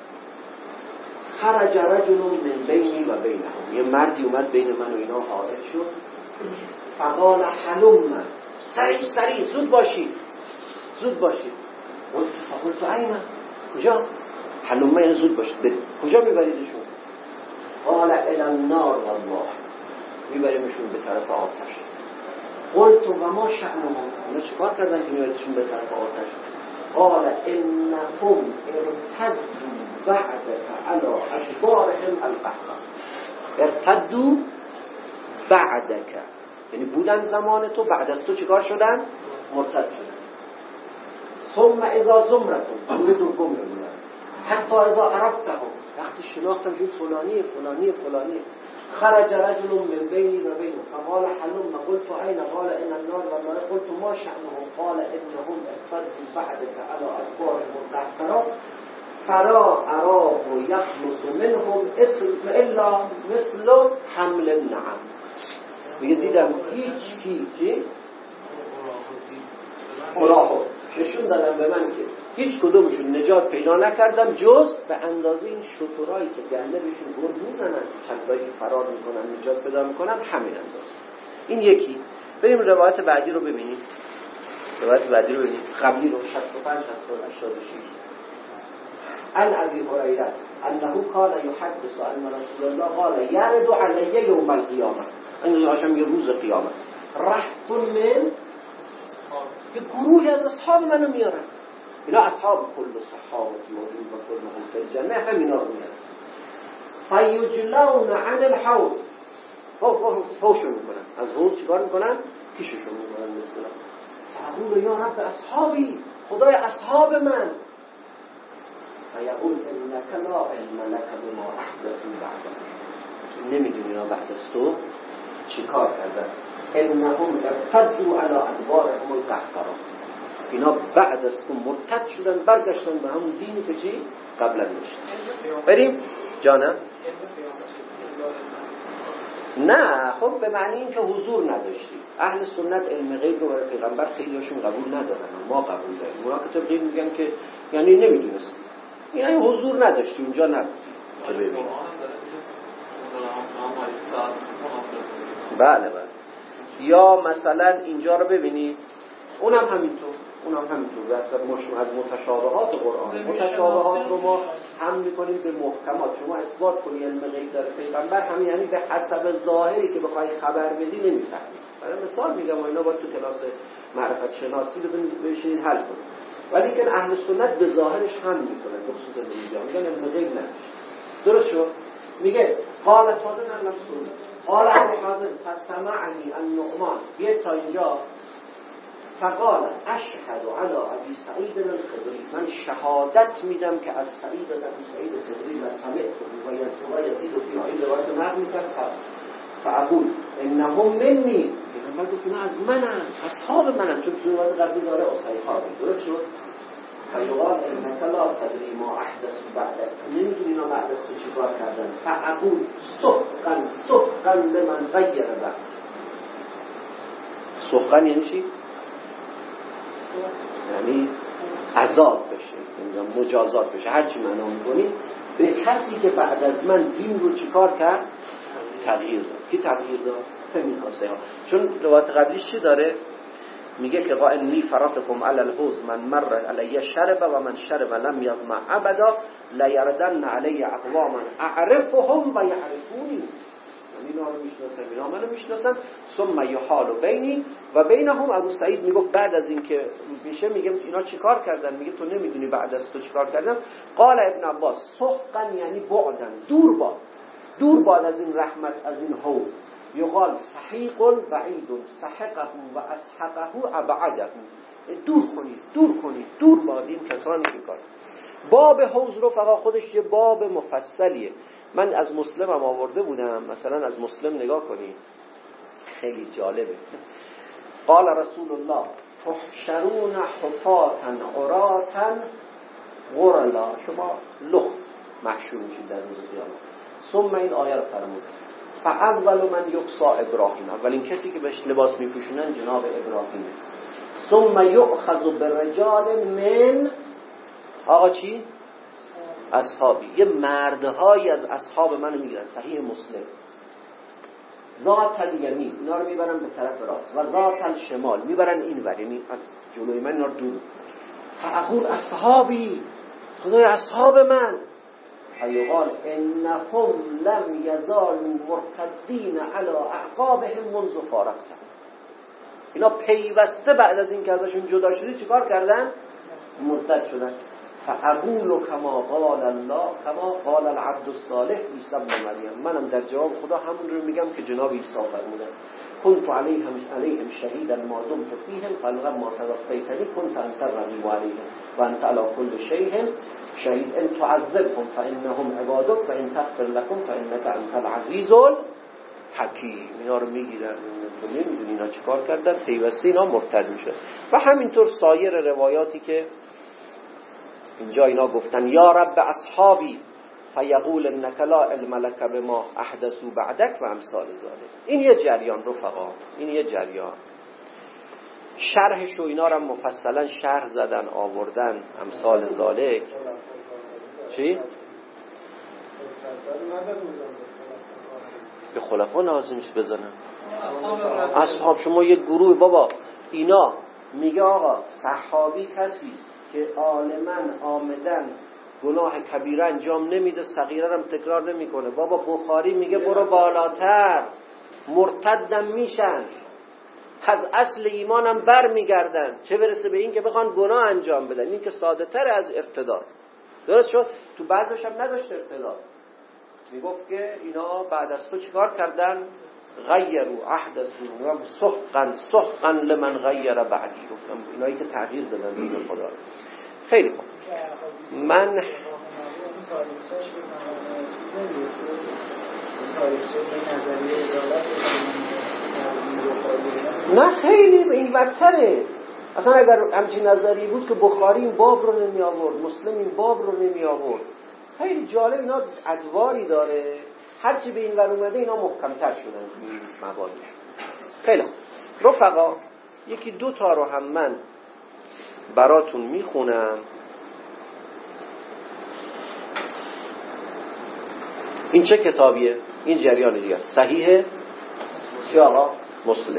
خرج رجل من بینی و بینهم، یه مردی اومد بین من و اینا حائل شد. فقال حلم، سریع سریع زود باشید زود باشید. قلت اینا، کجا؟ حلم یعنی زود باشید، برید. کجا میبریدشون؟ قال الى النار والله، میبریمشون به طرف آتش. قلت و ما شأنهم، اونا چیکار کردن که میبریدشون به طرف آتش؟ قال انهم ارتدوا بعدك على ادبارهم القهقه. ارتدوا بعدك یعنی بودن زمان تو، بعد از تو چیکار شدن؟ مرتد شدن. ثم اذا زمرتهم، گروه دوم میمونن. حتی اذا عرفتهم، وقتی شناختم شد فلانی فلانی فلانی. خرج رجل من بینی و بینه فقال حلم، قلت این؟ قال ان النار والله. قلت ما شأنهم؟ قال انهم ارتدوا بعدك على ادبارهم القهقرة فرا اراه یخلص منهم اسم الا مثل حمل النعم. میگه دیدم هیچ کی چی؟ خلاحو نشون دادم به من که هیچ کدومشون نجات پیدا نکردم جز به اندازه این شترهایی که گنده بهشون گرد میزنن، چندایی فرار میکنن نجات پیدا میکنن، همین اندازه. این یکی. بریم روایت بعدی رو ببینیم. روایت بعدی رو ببینیم، قبلی رو شصت و پنج هشتاد و شش. عن ابی هریره انه کان یحدث عن رسول الله قال یرد علی یوم القیامه، این هاشم یه روز قیامت، رهط من که گروه از اصحاب منو میارن. اینا اصحاب کل صحابتی و این و کل هم فی الجنه، همینا رو میارن. فیجلون عن الحوض، فوشون میکنن از حوض، چیکار میکنن؟ پیششون میکنن. مثلا فاقول یا رب اصحابی، خدای اصحاب من. فیقول انک لا علم لک بما احدثوا بعدک، نمیدونی اینا بعد از تو چیکار کردن. انهم ارتدوا على ادبارهم القهقرة، اینا بعد از تو مرتد شدن، برگشتن به همون دینی که چی قبلا داشتن. بریم جانم. نه خب به معنی این که حضور نداشتی. اهل سنت علم غیب رو برای پیغمبر خیلیشون قبول ندارن، ما قبول داریم. اونا که طبقی میگن که یعنی نمیدونستی، یعنی حضور نداشتی اونجا، نبودی. چه ببینیم؟ بله بله. یا مثلا اینجا رو ببینید، اونم همینطور، اونم همینطور. مثلا از متشابهات قرآن، متشابهات رو ما هم میکنیم به محکمات. شما اثبات کنی علم غیب داره پیغمبر، همین یعنی به حسب ظاهری که بخوای خبر بدی نمیفهمی. برای مثال میگم و اینا باید تو کلاس معرفت شناسی رو بشینید حل کنید. ولی که اهل سنت به ظاهرش هم میکنن، بخصوص اینجا میگن علم غیب نداره. درست شد؟ میگه قال فاضل الرسول قال ابو حازم فسمعني النعمان، بیاید تا اینجا. فقال اشهد على ابي سعید الخدری، من شهادت میدم که از سعید ابن سعید الخدری و سمعت و یذکر یزید فی این روایت نقل میکرد. فاقول انهم منی، پیغمبر گفت اینا از منن، اصحاب منن، چون تو روایت قبلی داره اصحابی. درست شد؟ فیقال انک لا تدری ما احدث بعدک، نمیدونی اینا بعد از تو چیکار کردن. فاقول سحقا سحقا لمن غیر بعد. سحقا یعنی چی؟ یعنی عذاب بشه، مجازات بشه، هرچی معنا میکنی به کسی که بعد از من دین رو چیکار کرد؟ تغییر داد. کی تغییر داد؟ همین کاسه ها. چون روایت قبلیش چی داره؟ میگه که قائل لی فراتکم علی الحوض من مر علی شرب و من شرب لم یظمع ابدا لیردن علی اقواما اعرفهم و یعرفونی. اینا رو میشناسن، اینا منو میشناسن. ثم یحال بینی و بینهم. ابو سعید میگفت بعد از این که میشه، میگم اینا چیکار کردن؟ میگه تو نمیدونی بعد از تو چیکار کردن. قال ابن عباس سحقا یعنی بعدن، دور باد، دور باد از این رحمت، از این حوض. یقال سحیق بعید، سحقه و اسحقه ابعده، دور کنید دور کنید دور باد این کسانی که کار. باب حوض رو فقط خودش یه باب مفصلیه. من از مسلم هم آورده بودم، مثلا از مسلم نگاه کنید، خیلی جالبه. قال رسول الله تحشرون حفاتا عراتا غرلا، شما لخت محشور میشید در روز قیامت. ثم این آیه رو فرمود فاول من یقصا ابراهیم، اولین کسی که بهش لباس میپوشونن جناب ابراهیم. ثم یؤخذ بالرجال من، آقا چی؟ اصحابی، یه مردهایی از اصحاب منو میگیرن، صحیح مسلم. ذات الیمین، اینا رو میبرن به طرف راست، و ذات الشمال میبرن این ور، یعنی از جلوی من اینا رو دور. فاقول اصحابی، خدای اصحاب من. فیقال انهم لم یزالوا مرتدین علی اعقابهم منذ فارقتهم، اینا پیوسته بعد از این که ازشون جدا شدی چیکار کردن؟ مرتد شدن. فاقول کما قال الله کما قال العبد الصالح عیسی ابن مریم، منم در جواب خدا همون رو میگم که جناب عیسی فرمودن كنت علیهم علیهم شهیدا ما دمت فیهم فلما توفیتنی كنت انت الرقیب علیهم و انت علی کل شیء شهید. ان تعذبهم فانهم عبادك و ان تغفر لهم فانك انت العزیز الحکیم. اینا رو میگیرن، تو نمیدونی اینا چیکار کردن، پیوسته اینا مرتد میشه. و همینطور سایر روایاتی که اینجا اینا گفتن یا رب اصحابی فیقول انک لا علم لک بما احدثوا بعدک و امثال ذلک. این یه جریان رفقا، این یه جریان. شرحش و اینا رو مفصلا شرح زدن آوردن امثال ذلک. چی؟ به خلفا لازمش بزنن اصحاب. شما یه گروه بابا، اینا میگه آقا صحابی کسی که عالمن آمدن گناه کبیره انجام نمیده، صغیره هم تکرار نمیکنه. بابا بخاری میگه برو بالاتر، مرتدم میشن، از اصل ایمانم بر میگردن، چه برسه به این که بخوان گناه انجام بدن. این که ساده تر از ارتداد. درست شد؟ تو بعضش هم نداشت ارتداد، میگفت که اینا بعد از تو چیکار کردن؟ غیروا احدثوا سحقا سحقا لمن غیر بعدی. گفتم اینایی که تغییر دادن دین خدا. خیلی خوب. من نه خیلی این بدتره. اصلا اگر همچین نظری بود که بخاری این باب رو نمی آورد، مسلم این باب رو نمی آورد. خیلی جالب، اینا ادواری داره، هرچی به این ور اومده اینا محکمتر شدن این مبانی. خیلی خوب رفقا، یکی دو تا رو هم من براتون میخونم. این چه کتابیه؟ این جریان دیگه صحیحه چی آقا؟ مسلم،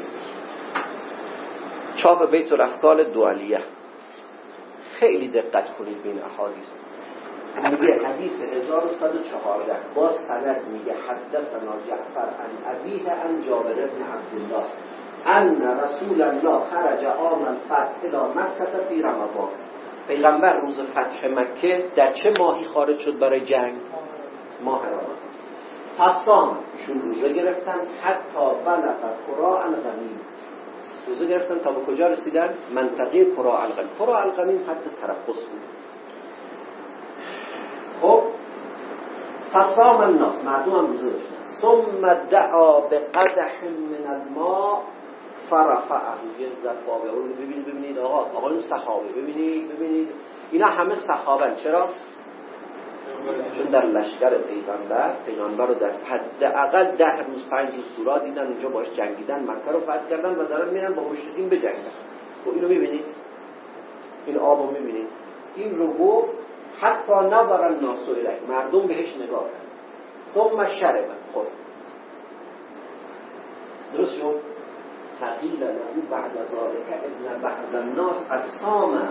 چاپ بیت الافکار دوالیه. خیلی دقت کنید به این احادیث. میگه حدیث هزار و صد و چهارده باز سند میگه حدثنا جعفر عن ابیه عن جابر بن عبدالله ان رسول الله خرج عام الفتح الى مکه فی رمضان. پیغمبر روز فتح مکه در چه ماهی خارج شد برای جنگ؟ ماه رمضان. فصام شون روزه گرفتن حتی بلغ قراء الغمیم، روزه گرفتن تا به کجا رسیدن؟ منطقه قراء الغمیم. قراء الغمیم حد تربص بود. خب فصام الناس، مردم هم روزه داشتن. ثم دعا بقدح من الماء فرفعه، یه زفابه. ببینید ببینید آقا، آقا این صحابه، ببینید ببینید اینا همه صحابن. چرا؟ چون در لشکر پیغمبر پیغمبر رو در حداقل ده روز پنج روز سورا دیدن، اونجا باش جنگیدن، مکه رو فتح کردن و دارن میرن با مشرکین بجنگن. و اینو میبینید، این آبو میبینید، این رو گفت حتی نظر الناس الیه، مردم بهش نگاه کردن. ثم شرب، خود درست شد. فقیل له بعد ذلك ابن بعض الناس قد صام.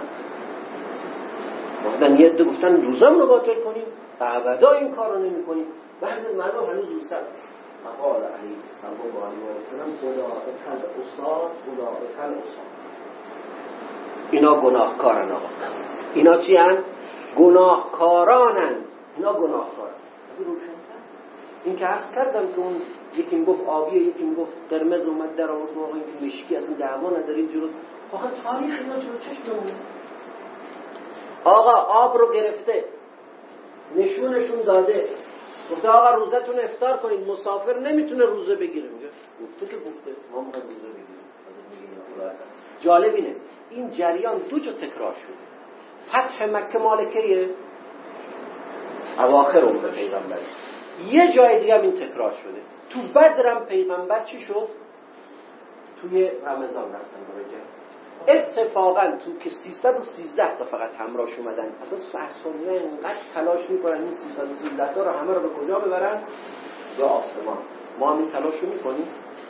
بعدن یه عده گفتن روزم رو باطل کنیم، ابدا این کار رو نمی کنیم. بعضی از مردم هنوز روزه. فقال علیه السلام علیه السلام اولئک العصاة اولئک العصاة، اینا گناهکارن آقا. اینا چی هن؟ گناهکارانن. اینا گناهکارن. این که عرض کردم که اون یکی میگفت آبیه، یکی میگفت قرمز اومد در آورد، واقعا این که مشکی اصلا دعوا نداریم جلو. واقعا تاریخ اینا جلو چشممون. آقا آب رو گرفته، نشونشون داده، گفته آقا روزتون افطار کنید، مسافر نمیتونه روزه بگیره. میگه گفته که گفته ما میخوایم روزه بگیریم. جالب اینه این جریان دو جا تکرار شده. فتح مکه مالکه اواخر عمر پیغمبر، یه جای دیگه هم این تکرار شده. تو بدرم پیغمبر چی شد؟ توی رمضان رفتن برای اتفاقا تو که سیصد و سیزده تا فقط همراهش اومدن. اصلا سحسونیه اینقدر تلاش میکنن این سیصد و سیزده تا رو همه رو به کجا ببرن؟ به آسمان. ما هم این تلاش رو میکنیم.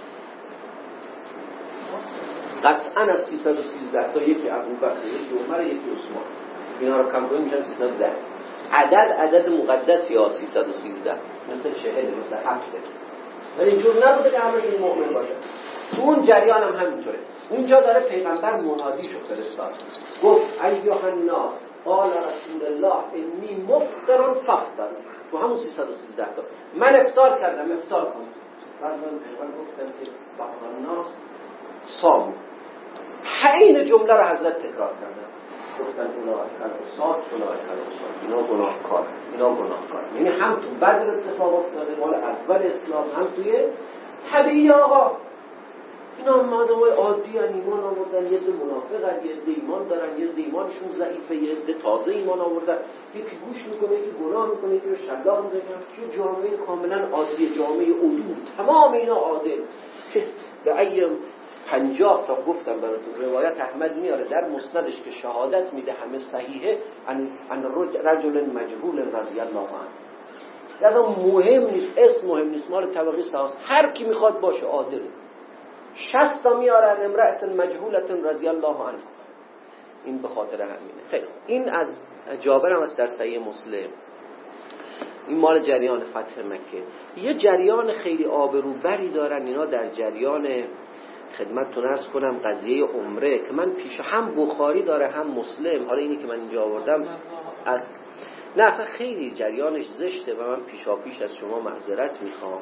قطعا از سیصد و سیزده تا یکی ابوبکر، یکی عمر، یکی عثمان، اینا رو کم کنیم میشن سیصد و ده. عدد عدد مقدسی ها سیصد و سیزده، مثل چهل، مثل هفته، ولی اینجور نبوده که همشون مؤمن باشه. تو اون جریان هم همینطوره. اونجا داره پیغمبر منادیشو فرستاد، گفت ایها الناس قال رسول الله انی مفطر فافطر. تو همون سیصد و سیزده تا من افطار کردم، افطار کن. بعد من پیغمبر گفتم که بعض الناس صام. این جمله رو حضرت تکرار کردن، گفتن اونا اکل اصاد، اونا اکل اصاد، اینا گناهکار، اینا گناهکار. یعنی هم تو بدر اتفاق افتاده مال اول اسلام، هم توی طبیعی آقا اینا مادمای عادی هن، ایمان آوردن، یه ده منافق هن، یه ده ایمان دارن، یه ده ایمانشون ضعیفه، یه ده تازه ایمان آوردن، یکی گوش میکنه، یکی گناه میکنه، یکی رو شلاق میکنه. چه جامعه کاملا عادیه، جامعه عدول، تمام اینا عادل. که به ایام پنجاه تا گفتم براتون روایت احمد میاره در مسندش که شهادت میده همه صحیحه، ان ان رجل مجهول رضی الله عنه. یعنی مهم نیست، اسم مهم نیست، مال طبقه ساس، هر کی میخواد باشه عادل. شصت تا میارن امرأت مجهولت رضی الله عنه. این به خاطر همینه. خیلی این از جابر هم است در صحیح مسلم. این مال جریان فتح مکه. یه جریان خیلی آبروبری دارن اینا در جریان، خدمتتون عرض کنم، قضیه عمره که من پیش هم بخاری داره هم مسلم. حالا اینی که من اینجا آوردم از نه اصلا خیلی جریانش زشته و من پیشا پیش از شما معذرت میخوام.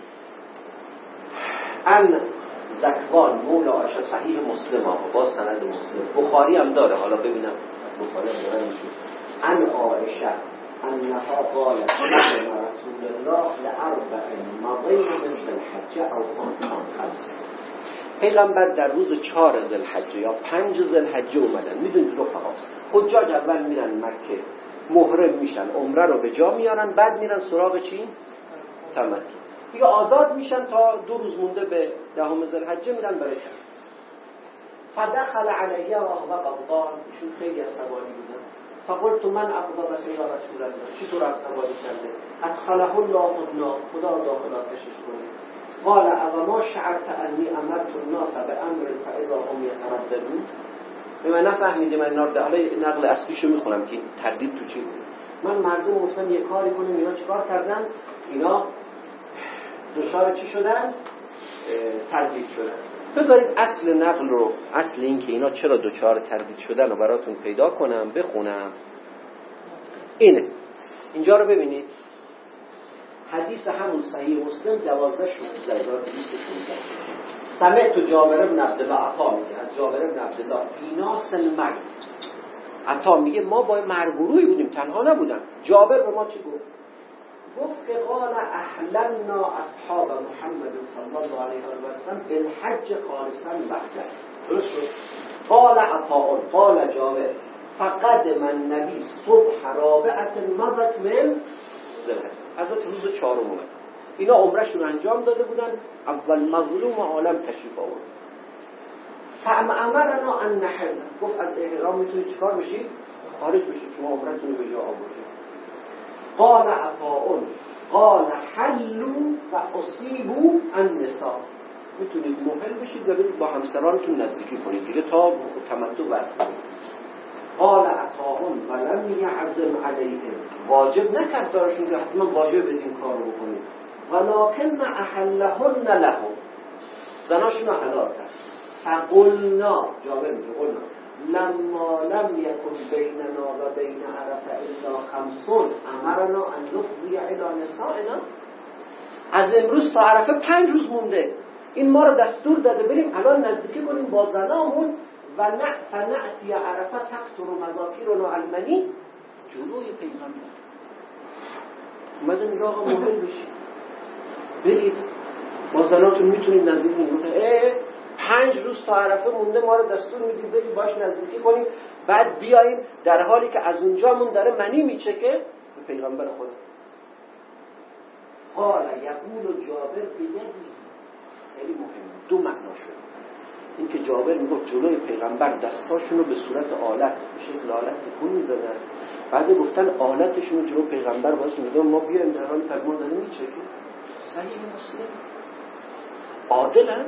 ان زکوان مولا عایشه، صحیح مسلم ها با سند مسلم، بخاری هم داره، حالا ببینم بخاری هم داره میشه. ان عایشه انها قالت لنا رسول الله لاربع مضین من ذوالحجه او خان خمس. پیغمبر در روز چهار ذوالحجه یا پنج ذوالحجه اومدن. میدونید رفقا حجاج اول میرن مکه، محرم میشن، عمره رو به جا میارن، بعد میرن سراغ چی؟ تمتع. دیگه آزاد میشن تا دو روز مونده به دهم ذوالحجه میرن برای حج. فدخل علیه و هو غضبان، ایشون خیلی عصبانی بودن. فقلت من اغضبك یا رسول الله، چطور عصبانی کرده؟ ادخله الله النار، خدا داخل آتشش کنه. قال اما ما شعرت انی امرت الناس بامر فاذا هم یترددون. به من نفهمیده من نقل اصلیشو میخونم که تردید تو چی بود. من مردم گفتم یه کاری کنیم، اینا چیکار کردن؟ اینا دچار چی شدن؟ تردید شدن. بذارید اصل نقل رو، اصل این که اینا چرا دچار تردید شدن رو براتون پیدا کنم بخونم. اینه، اینجا رو ببینید، حدیث همون صحیح مسلم دوازده شونزده هزار و دویست و شونزده. سمعت جابر بن عبدالله، عطا میگه از جابر بن عبدالله، فی ناس المرگ. عطا میگه ما با مرگروهی بودیم، تنها نبودن. جابر به ما چی گفت؟ گفت که قال احللنا اصحاب محمد صلی الله علیه و سلم بالحج خالصا وحده. درست شد؟ قال عطا قال جابر فقدم النبی صبح رابعه مضت من ذوالحجه. حضرت روز چهارم اومد. اینا عمرشون انجام داده بودن، اول مظلوم عالم تشریف آورد. فامرنا ان نحل، گفت از احرام میتونید چیکار بشید؟ خارج بشید، شما عمرتون رو به جا آوردید. قال عطاء قال حلوا و اصیبوا النساء، میتونید محل بشید و برید با همسرانتون نزدیکی کنید دیگه تا تمتع برکنید. قال عطاء ولم یعزم علیهم، واجب نکرد براشون که حتما واجب بدین کار رو بکنید. ولکن احلهن لهم، زناشون رو حلال کرد. فقلنا، جابر میگه قلنا لما لم یکن بیننا و بین عرفه الا خمسون امرنا ان نفضی الی نسائنا. از امروز تا عرفه پنج روز مونده، این ما رو دستور داده بریم الان نزدیکی کنیم با زنامون و نه فنعتی عرفه تکتر و مذاکیرنا المنی. جلوی پیغمبر اومده میگه آقا محل بشید، برید با زناتون میتونید نزدیک کنید. اه پنج روز تا عرفه مونده ما رو دستور میدید بریم باش نزدیکی کنیم، بعد بیاییم در حالی که از اونجامون داره منی میچکه به پیغمبر خدا. قال یقول جابر بیدی، خیلی مهمه، دو معنا شد. این که جابر میگفت جلوی پیغمبر دستاشون رو به صورت آلت به شکل آلت تکون میدادن، بعضی گفتن آلتشون رو جلو پیغمبر باز میدادن ما بیایم در حالی فرمان داره میچکیم. صحیح مسلم عادلن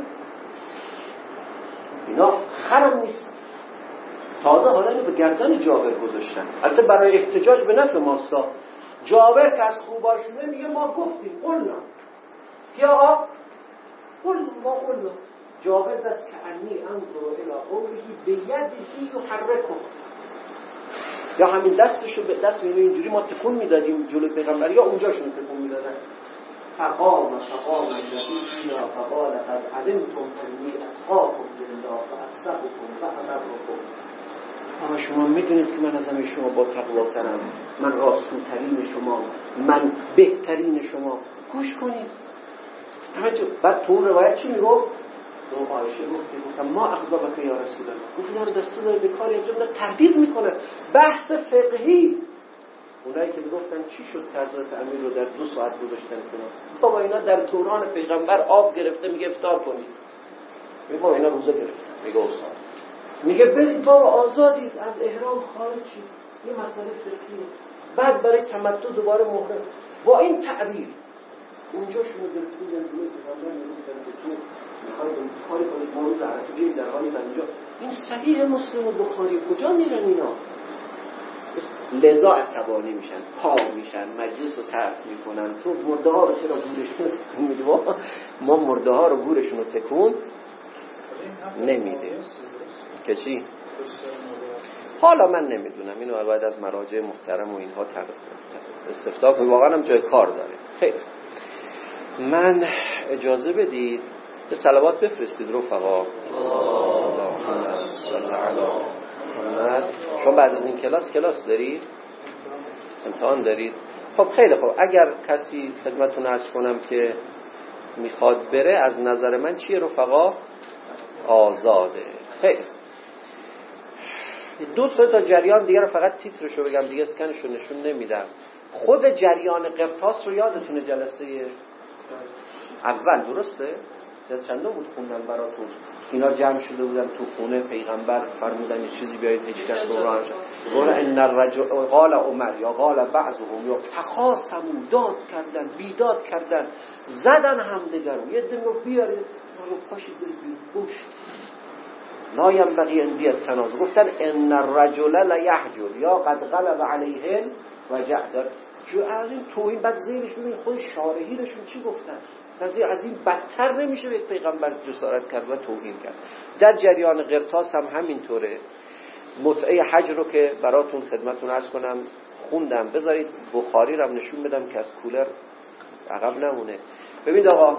اینا، خرم نیست. تازه حالا اینو به گردن جابر گذاشتن، البته برای احتجاج به نفع ماستا. جابر که از خوباشونه میگه ما گفتیم قلنا یا آقا قلنا ما قلنا. جابر دست که انی انظر الى قوله بیدهی یحرکه، یا همین دستشو به دست میگه اینجوری ما تکون میدادیم جلوی پیغمبر، یا اونجاشون تکون میدادن. فقام فقام النبی فینا فقال قد علمتم انی اخافکم لله فاصدقکم فابرکم. اما شما میدونید که من از همه شما با تقواترم، من راستوترین شما، من بهترین شما، گوش کنید. بعد تو اون روایت چی میگفت؟ تو عایشه گفت ما اخبابک یا رسول الله، گفت اینا رو دستور داره به کاری انجام داره، تردید میکنه. بحث فقهی. اونایی که میگفتن چی شد که حضرت امیر رو در دو ساعت گذاشتن کنار؟ بابا اینا در دوران پیغمبر آب گرفته، میگه افطار کنید. میگه بابا اینا روزه گرفتن، میگه استاد میگه برید بابا آزادید، از احرام خارج شید، این مسئله فقهیه. بعد برای تمتع دوباره محرم. با این تعبیر اونجا شما گرفتید در دوران پیغمبر میگفتن که تو میخواید کاری کنید ما روز عرفه بیایید در حالی اینجا. این صحیح مسلم و بخاری کجا میرن اینا؟ لذا عصبانی میشن، پا میشن، مجلس رو ترک میکنن. تو مرده ها رو چرا گورشون رو تکون میده؟ ما مرده ها رو گورشون رو تکون نمیده که چی؟ حالا من نمیدونم، اینو باید از مراجع محترم و اینها استفتا کنیم، واقعا هم جای کار داره. خیلی من اجازه بدید به صلوات بفرستید رفقا. اللهم صل علی محمد. شما بعد از این کلاس کلاس دارید؟ امتحان دارید؟ خب خیلی خوب. اگر کسی خدمتتون عرض کنم که میخواد بره، از نظر من چیه رفقا؟ آزاده. خیلی دو تا جریان دیگه رو فقط تیترشو بگم دیگه، اسکنشو نشون نمیدم. خود جریان قرطاس رو یادتونه جلسه اول درسته؟ چندم بود خوندم براتون. اینا جمع شده بودن تو خونه پیغمبر، فرمودن یه چیزی بیایید هیچ کس رو راه نشه. قال ان الرجل قال عمر یا قال بعضهم یا تخاصموا، داد کردن، بیداد کردن، زدن همدیگر رو. یه دم رو بیارید رو پاشید برید گوش لا ينبغي ان يتنازع. گفتن ان الرجل لا يحجر یا قد غلب عليه وجع. جو از این توهین بعد زیرش ببین خود شارحینشون چی گفتن. قضیه از این بدتر نمیشه به پیغمبر جسارت کرد و توهین کرد. در جریان قرطاس هم همینطوره. متعه حج رو که براتون خدمتتون عرض کنم خوندم، بذارید بخاری رو هم نشون بدم که از کولر عقب نمونه. ببینید آقا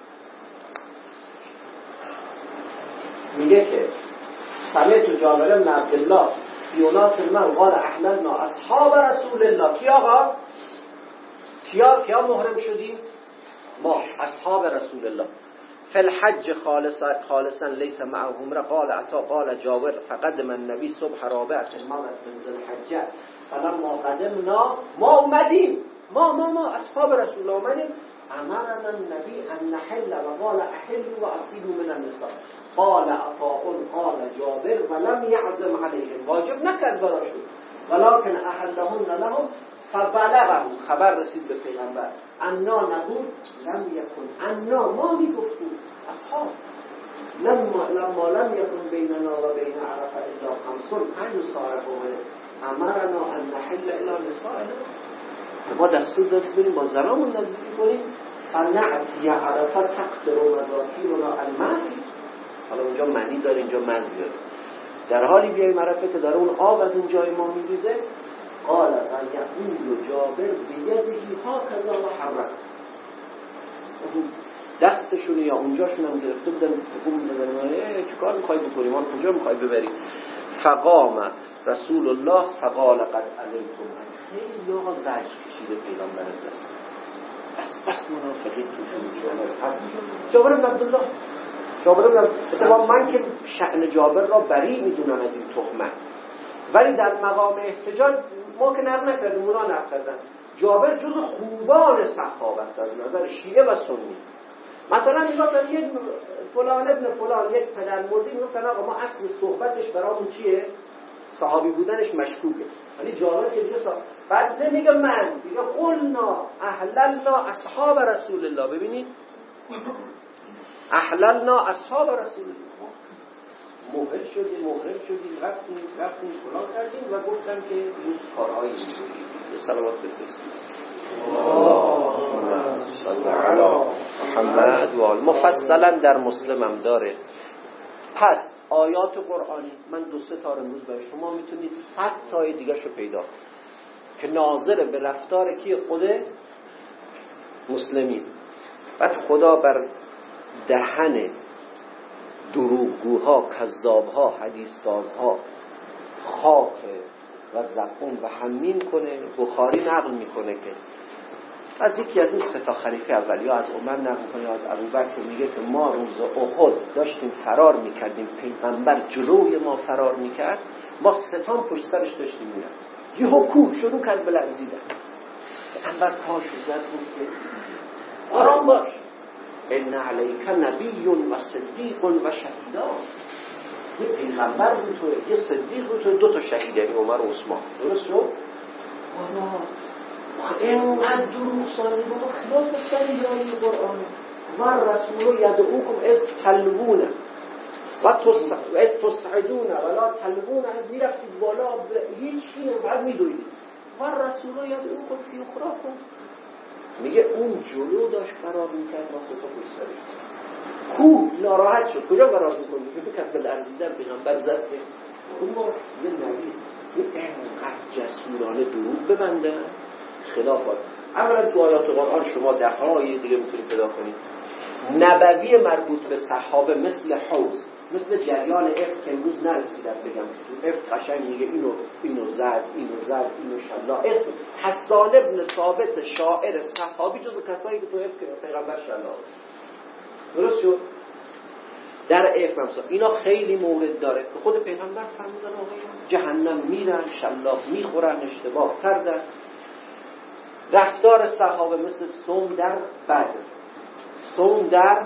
میگه که سمعت جابر بن عبدالله یوناس من قال احللنا اصحاب رسول الله. کی آقا؟ کیا کیا محرم شدیم؟ ما اصحاب رسول الله. فی الحج خالصا خالصا لیس معهم را قال عطا قال جابر فقدم النبی صبح رابعه مرت من ذی الحجه فلما قدمنا ما اومدیم ما ما ما اصحاب رسول الله اومدیم امرنا النبی ان نحل و قال احلوا و اصیبوا من النساء قال عطاء قال جابر ولم يعزم عليهم، واجب نکرد براشون ولكن احلهن لهم فبلغه، خبر رسید به پیغمبر انا نقول لم یکن انا ما میگفتیم اصحاب لما لما لم یکن بیننا و بین عرفه الا خمسون پنج ساعت اومده امرنا ان نحل الى نسائنا، ما دستور دادیم بریم با زنامون نزدیکی کنیم فنعتی عرفه تقدر و مذاکیرنا المعی. حالا اونجا معنی داره اینجا مزی داره. در حالی بیاییم عرفه که داره اون آب از اون جای ما میریزه. قال و یقول جابر بیدهی ها کذا و حرک، دستشون یا اونجاشون هم گرفته بودن تکون میدادن چه کار میخوای بکنی ما کجا میخوای ببری. فقام رسول الله فقال قد علمتم. خیلی آقا زجر کشیده پیغمبر دست بس بس منافقین تو جابر بن عبدالله جابر بن اتفاقا من که شأن جابر را بری میدونم از این تهمت، ولی در مقام احتجاج ما که نقل نکردیم، اونا نقل کردن. جابر جز خوبان صحابه است از نظر شیعه و سنی. مثلا میگفتن یک فلان ابن فلان یک پدر مردی، میگفتن آقا ما اصل صحبتش برامون چیه؟ صحابی بودنش مشکوکه. ولی جابر که دیگه صحابی بعد نمیگه من، میگه قلنا احللنا اصحاب رسول الله. ببینید احللنا اصحاب رسول الله، موهل شدیم موهل شدیم رفتیم رفتیم فلان کردیم و گفتم که این کارهایی به صلوات بفرستیم. اللهم صل علی محمد و آل. مفصلا در مسلم هم داره. پس آیات قرآنی من دو سه تا امروز برای شما میتونید صد تای دیگه شو پیدا کنید که ناظر به رفتار کی؟ خود مسلمین. بعد خدا بر دهن دروغگوها، کذابها، حدیث سازها خاک و زقوم و همین کنه. بخاری نقل میکنه که از یکی از این سه تا خلیفه اولی یا از عمر نقل میکنه یا از ابوبکر، میگه که ما روز احد داشتیم فرار میکردیم، پیغمبر جلوی ما فرار میکرد، ما ستان پشت سرش داشتیم میرم، یهو کوه شروع کرد بلرزیدن. پیغمبر پاش زد بود که آرام باش، ان علیک نبی و صدیق و شهیدان. یه پیغمبر بود تو، یه صدیق بود تو، دو تا شهید، یعنی عمر و عثمان. درست شد؟ آنا اینقدر دروغ سازی بابا، خلاف سریعانی قرآنه. و رسول یدعوکم از تلوونه و از تستعدونه ولا تلوونه، از میرفتید بالا هیچ چیه بعد میدویدید. و رسول یدعوکم فی اخراکم، میگه اون جلو داشت فرار میکرد، ما ستا پشت سرش. کوه ناراحت شد، کجا فرار میکنی؟ که بکرد به لرزیدن پیغمبر زد که اون ما یه نبی یه اینقدر جسورانه دروغ ببندن خلاف آن. اولا تو آیات قرآن شما ده های دیگه میتونید پیدا کنید نبوی مربوط به صحابه، مثل حوض، مثل جریان افت که امروز نرسیدم بگم تو افت قشنگ میگه اینو اینو زد اینو زد اینو شلا. اسم حسان ابن ثابت شاعر صحابی جز کسایی که تو افت که پیغمبر شلا. درست شد؟ در افت مثلا اینا خیلی مورد داره که خود پیغمبر فرمودن آقایان جهنم میرن، شلا میخورن، اشتباه کردن. رفتار صحابه مثل صوم در بدر، صوم در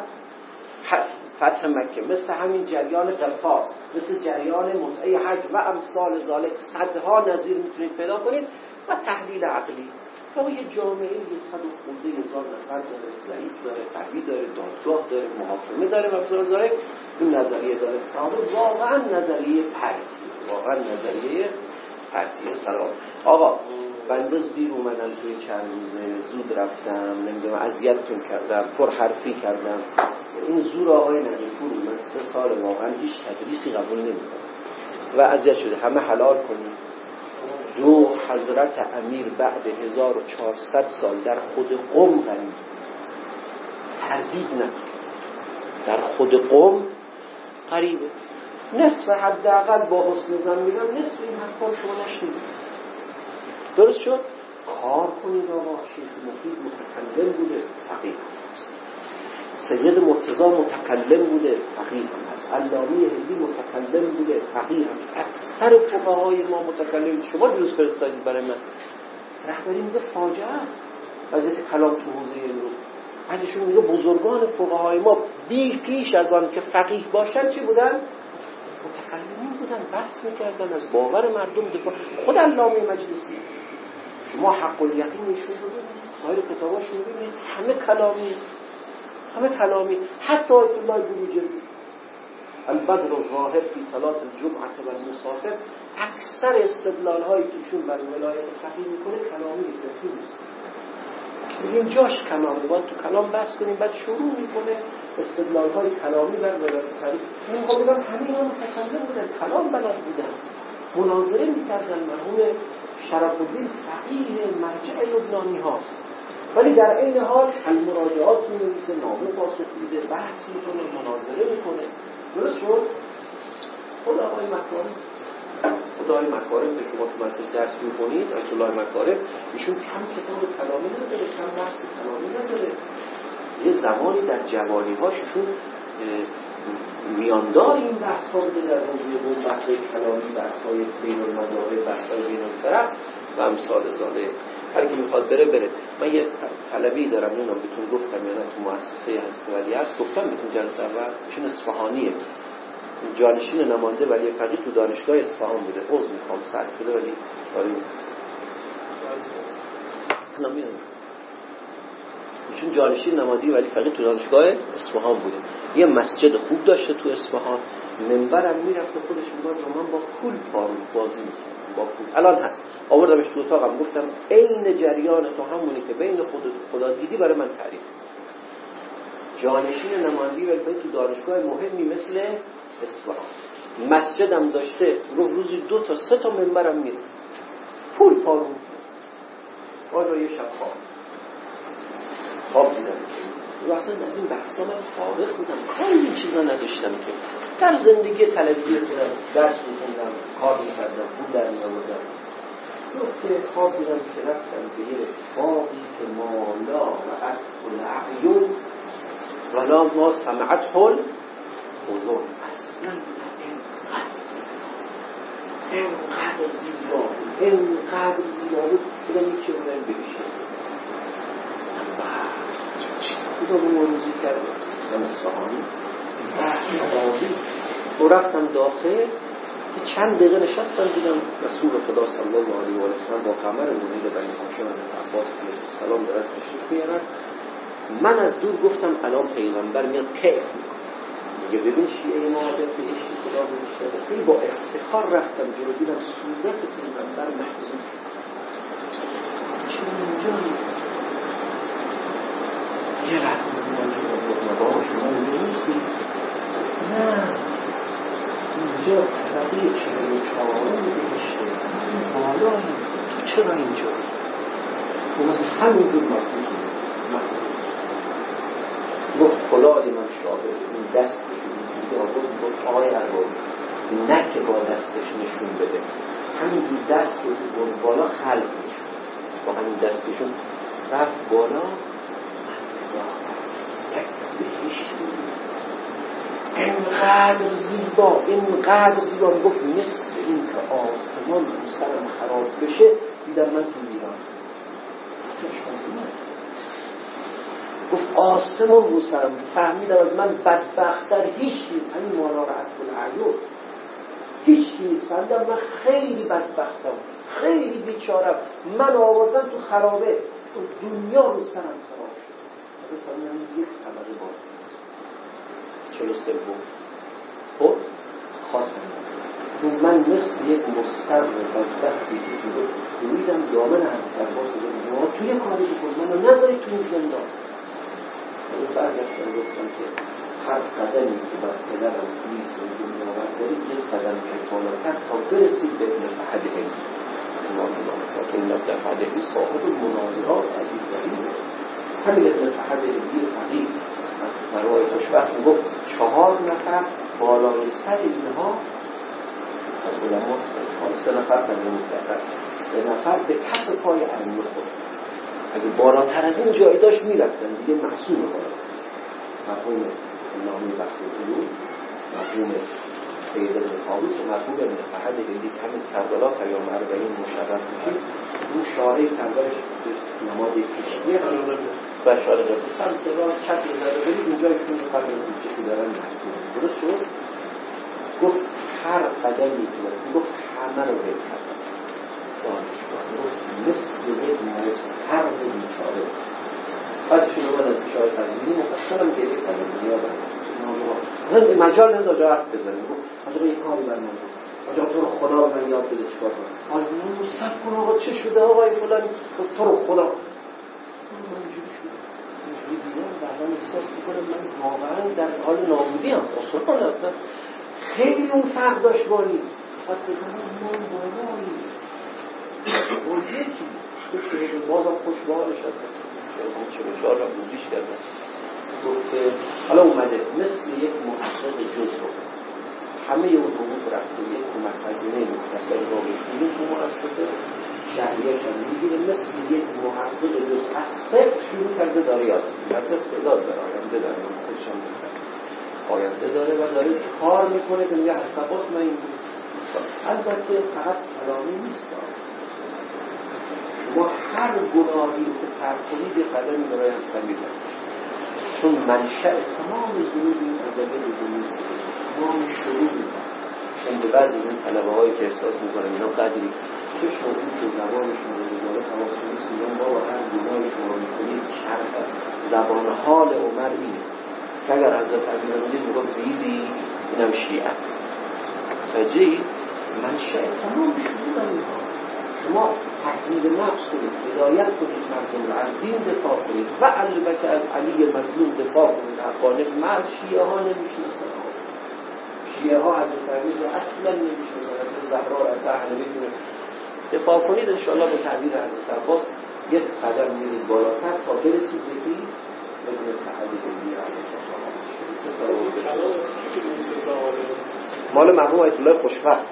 فتح مکه، مثل همین جریان قفاس، مثل جریان متعه حج و امثال ذالک، صدها نظیر میتونید پیدا کنید. و تحلیل عقلی که یه جامعه یه صد و خورده هزار نفر داره، ضعیف داره، قوی داره، دادگاه داره، محاکمه داره و امثال ذالک. این نظریه داره صحابه واقعا نظریه پرتی، واقعا نظریه پرتی. سلام آقا، بنده زیر اومدم توی چند روزه، زود رفتم، نمیدونم اذیتتون کردم، پر حرفی کردم. این زور آقای نجفور، من سه سال واقعا هیچ تدریسی قبول نمیکنم و اذیت شده. همه حلال کنید. دو حضرت امیر بعد هزار و چهارصد سال در خود قم غریب، تردید نکن، در خود قم قریبه. نصف حداقل با حسن ظن میگم نصف این حرفا شما نشنیدید. درست شد؟ کار کنید آقا. شیخ مفید متکلم بوده، فقیه هست. سید مرتضی متکلم بوده، فقیه هم هست. علامی هندی متکلم بوده، فقیه هم هست. اکثر فقهای ما متکلم. شما درست فرستادید برای من رهبری میگه فاجعه است وضعیت کلام تو حوزه علم. بعدشون میگه بزرگان فقهای ما بی پیش از آن که فقیه باشن چی بودن؟ متکلمین بودن، بحث میکردن، از باور مردم دفاع. خود علامه مجلسی شما حق الیقین نشون رو ببینید، سایر کتاباشون رو ببینید، همه کلامی، همه کلامی. حتی آیت الله بروجردی البدر الظاهر فی صلاة الجمعه و المسافر، اکثر استدلال هایی که ایشون برای ولایت فقیه میکنه کلامی فقهی نیست. میگیم جاش کلامی، باید تو کلام بحث کنیم. بعد شروع میکنه استدلال های کلامی بر ولایت فقیه. این خب بگم همه اینا متکلم بودن، کلام بلد بودن، مناظره میکردن. مرحوم شرف الدین فقیه مرجع لبنانی هاست، ولی در این حال المراجعات می‌نویسه، نامه پاسخ میده، بحث میکنه، مناظره میکنه. درست شد؟ خود آقای مکارم، خود آقای مکارم که شما تو مسجد درس میکنید، آیت الله مکارم، ایشون کم کتاب کلامی نداره، کم بحث کلامی نداره. یه زمانی در جوانی هاشون میاندار این بحث ها بوده در حوزه بود، بحثای کلامی، بحثای بین المذاهب، بحثای بین الفرق و امثال ذالک. هر کی میخواد بره بره. من یه طلبی دارم، نمیدونم بهتون گفتم یا نه، تو مؤسسه حضرت ولی هست، گفتم بهتون جلسه اول، چون اصفهانیه، جانشین نماینده ولی فقیه تو دانشگاه اصفهان بوده. عضو میخوام سرد شده ولی کاری نیست. نمیدونم چون جانشین نماینده ولی فقیه تو دانشگاه اصفهان بوده. یه مسجد خوب داشته تو اصفهان، منبرم میرفت و خودش میگفت رو من با کول پارو بازی میکنم، با کول. الان هست، آوردمش تو اتاقم، گفتم عین جریان تو همونی که بین خودت خدا دیدی برای من تعریف. جانشین نماینده ولی فقیه تو دانشگاه مهمی مثل اصفهان، مسجدم داشته، رو روزی دو تا سه تا منبرم میره، پول پارو آجا. یه شب خواب خواب دیدم و اصلا از این بحثا من فارغ بودم، کاری این چیزا نداشتم که در زندگی طلبی خودم درس می‌خوندم، کار می‌کردم، پول در می‌آوردم. که خواب دیدم که رفتم به یه باغی که مالا و اکل اعیون ولا ما سمعت حل حضور، اصلا اینقدر زیبا بود، اینقدر زیبا بود بودم یک چه بودم ببیشم خدا به موضوعی کرده من اصفهانی بحثی و رفتم داخل. چند دقیقه نشستم دیدم رسول خدا صلی الله علیه و سلم با قمر منیر بنی هاشم عباس سلام دارد تشریف میارن. من از دور گفتم الان پیغمبر میاد کیف میگه ببین شیعه ما عادت به عشق خدا بمیشته. خیلی با افتخار رفتم جلو، دیدم صورت پیغمبر محضور چه اینجا یه لحظه میگم نبا شما نیستی؟ نه اینجا طبقه چهل و چهارم بهشته بالایی، تو چرا اینجا؟ اومد همینجور مفهوم گفت فلانی من شاهد این دستش اینجوری آورد، گفت آقای عربایی نه که با دستش نشون بده، همینجور دست رو برد بالا خلق نشون، با همین دستشون رفت بالا. اینقدر زیبا، اینقدر زیبا، گفت مثل این که آسمان رو سرم خراب بشه دیدم من تو میرم. گفت آسمان رو سرم، فهمیدم از من بدبختر هیچ نیست، همین مولانا رحمت العیون هیچ نیست. فهمیدم من خیلی بدبختم، خیلی بیچارم، من آوردم تو خرابه، تو دنیا رو سرم خراب شد. از فهمیدم یک طبقه باید چلو سوم خب خواستم من مثل یک مستر بدبختی که جلو دویدم دامن حضرت عباس رو توی کاری بکن منو نذاری تو این زندان. من برگشتم گفتم که هر قدمی که بر پدرم توی دنیا بردارید یک قدم که بالاتر تا برسید به ابن فحد هندی امام امام که این ابن فحد هندی صاحب المناظرات عجیب دارید. همین ابن فحد هندی فقیه برای خوشبخت گفت چهار نفر بالای سر اینها از علما، سه نفر تنظیم کردن، سه نفر به کف پای ائمه خود، اگه بالاتر از این جایی داشت میرفتن دیگه معصوم بالا. مرحوم نامی بخت العلوم، مرحوم سید ابن قابوس و مرحوم ابن فحد هندی که همین کربلا پیام اربعین مشرف میشید. اون شارع کربلش نماد کشمیه و شارع قبل سمت راست چپ یه ذره برید اونجایی که اون فرد کوچکی دارن محکوم درست شد. گفت هر قدمی که باید گفت همه رو بید کردن دانشگاه، گفت مثل یک مستر بیچاره. بعد شروع باید از بیچاره تنظیمی مفصلم گریه کردن نیادن زنده مجال نمید آجا حرف بزنیم. گفت آجا یک کاری بر من گفت آجا تو رو خدا به من یاد بده چکار کنم. آجا من مستر کن آقا چه شده آقای فلانی؟ گفت تو رو خدا من اینجوری شده اینجوری دیدم بعدا احساس میکنم من واقعا در حال نابودی هم اصلا نفتم. خیلی اون فرق داشت بانی خواهد بکنم من بالایی با یکی تو بازم خوشبالش هست اون چه بچار را بودیش کردن. گفت حالا اومده مثل یک محقق جز رو همه اون حقوق رفته یک کمک هزینه مختصری رو بگیریم تو مؤسسه شهریه هم میگیره، مثل یک محقق جز از صفر شروع کرده داره یاد میگیره، استعداد داره، آینده داره، خودشان آینده داره و داره کار میکنه که میگه حسابات من این البته فقط کلامی نیست. شما هر گناهی که ترک کنید یه قدمی برای هستن میدن، چون منشأ تمام ذنوب این عجله بدونیست، تمام شروع میدن. چون به بعضی از این طلبه هایی که احساس میکنن اینا قدری چه شروعی که زبانشون رو دوباره تمام نیست، میگن بابا هر گناهی شما میکنید شرق زبان حال عمر اینه که اگر حضرت امیرالمومنین میگفت دیدی اینم شیعت سجی منشأ تمام شروع اینها. شما تحضیب نفس کنید، هدایت کنید مردم را، از دین دفاع کنید و البته از علی مظلوم دفاع کنید. حقانه مرد شیعه ها نمیشناسن، شیعه ها حضرت علی رو اصلا نمیشناسن، از زهرا را از اهل بیت دفاع کنید. انشاءالله به تعبیر حضرت عباس یک قدم میرید بالاتر تا برسید به این بدون تحلیل دینی مال مرحوم آیت الله خوشبخت.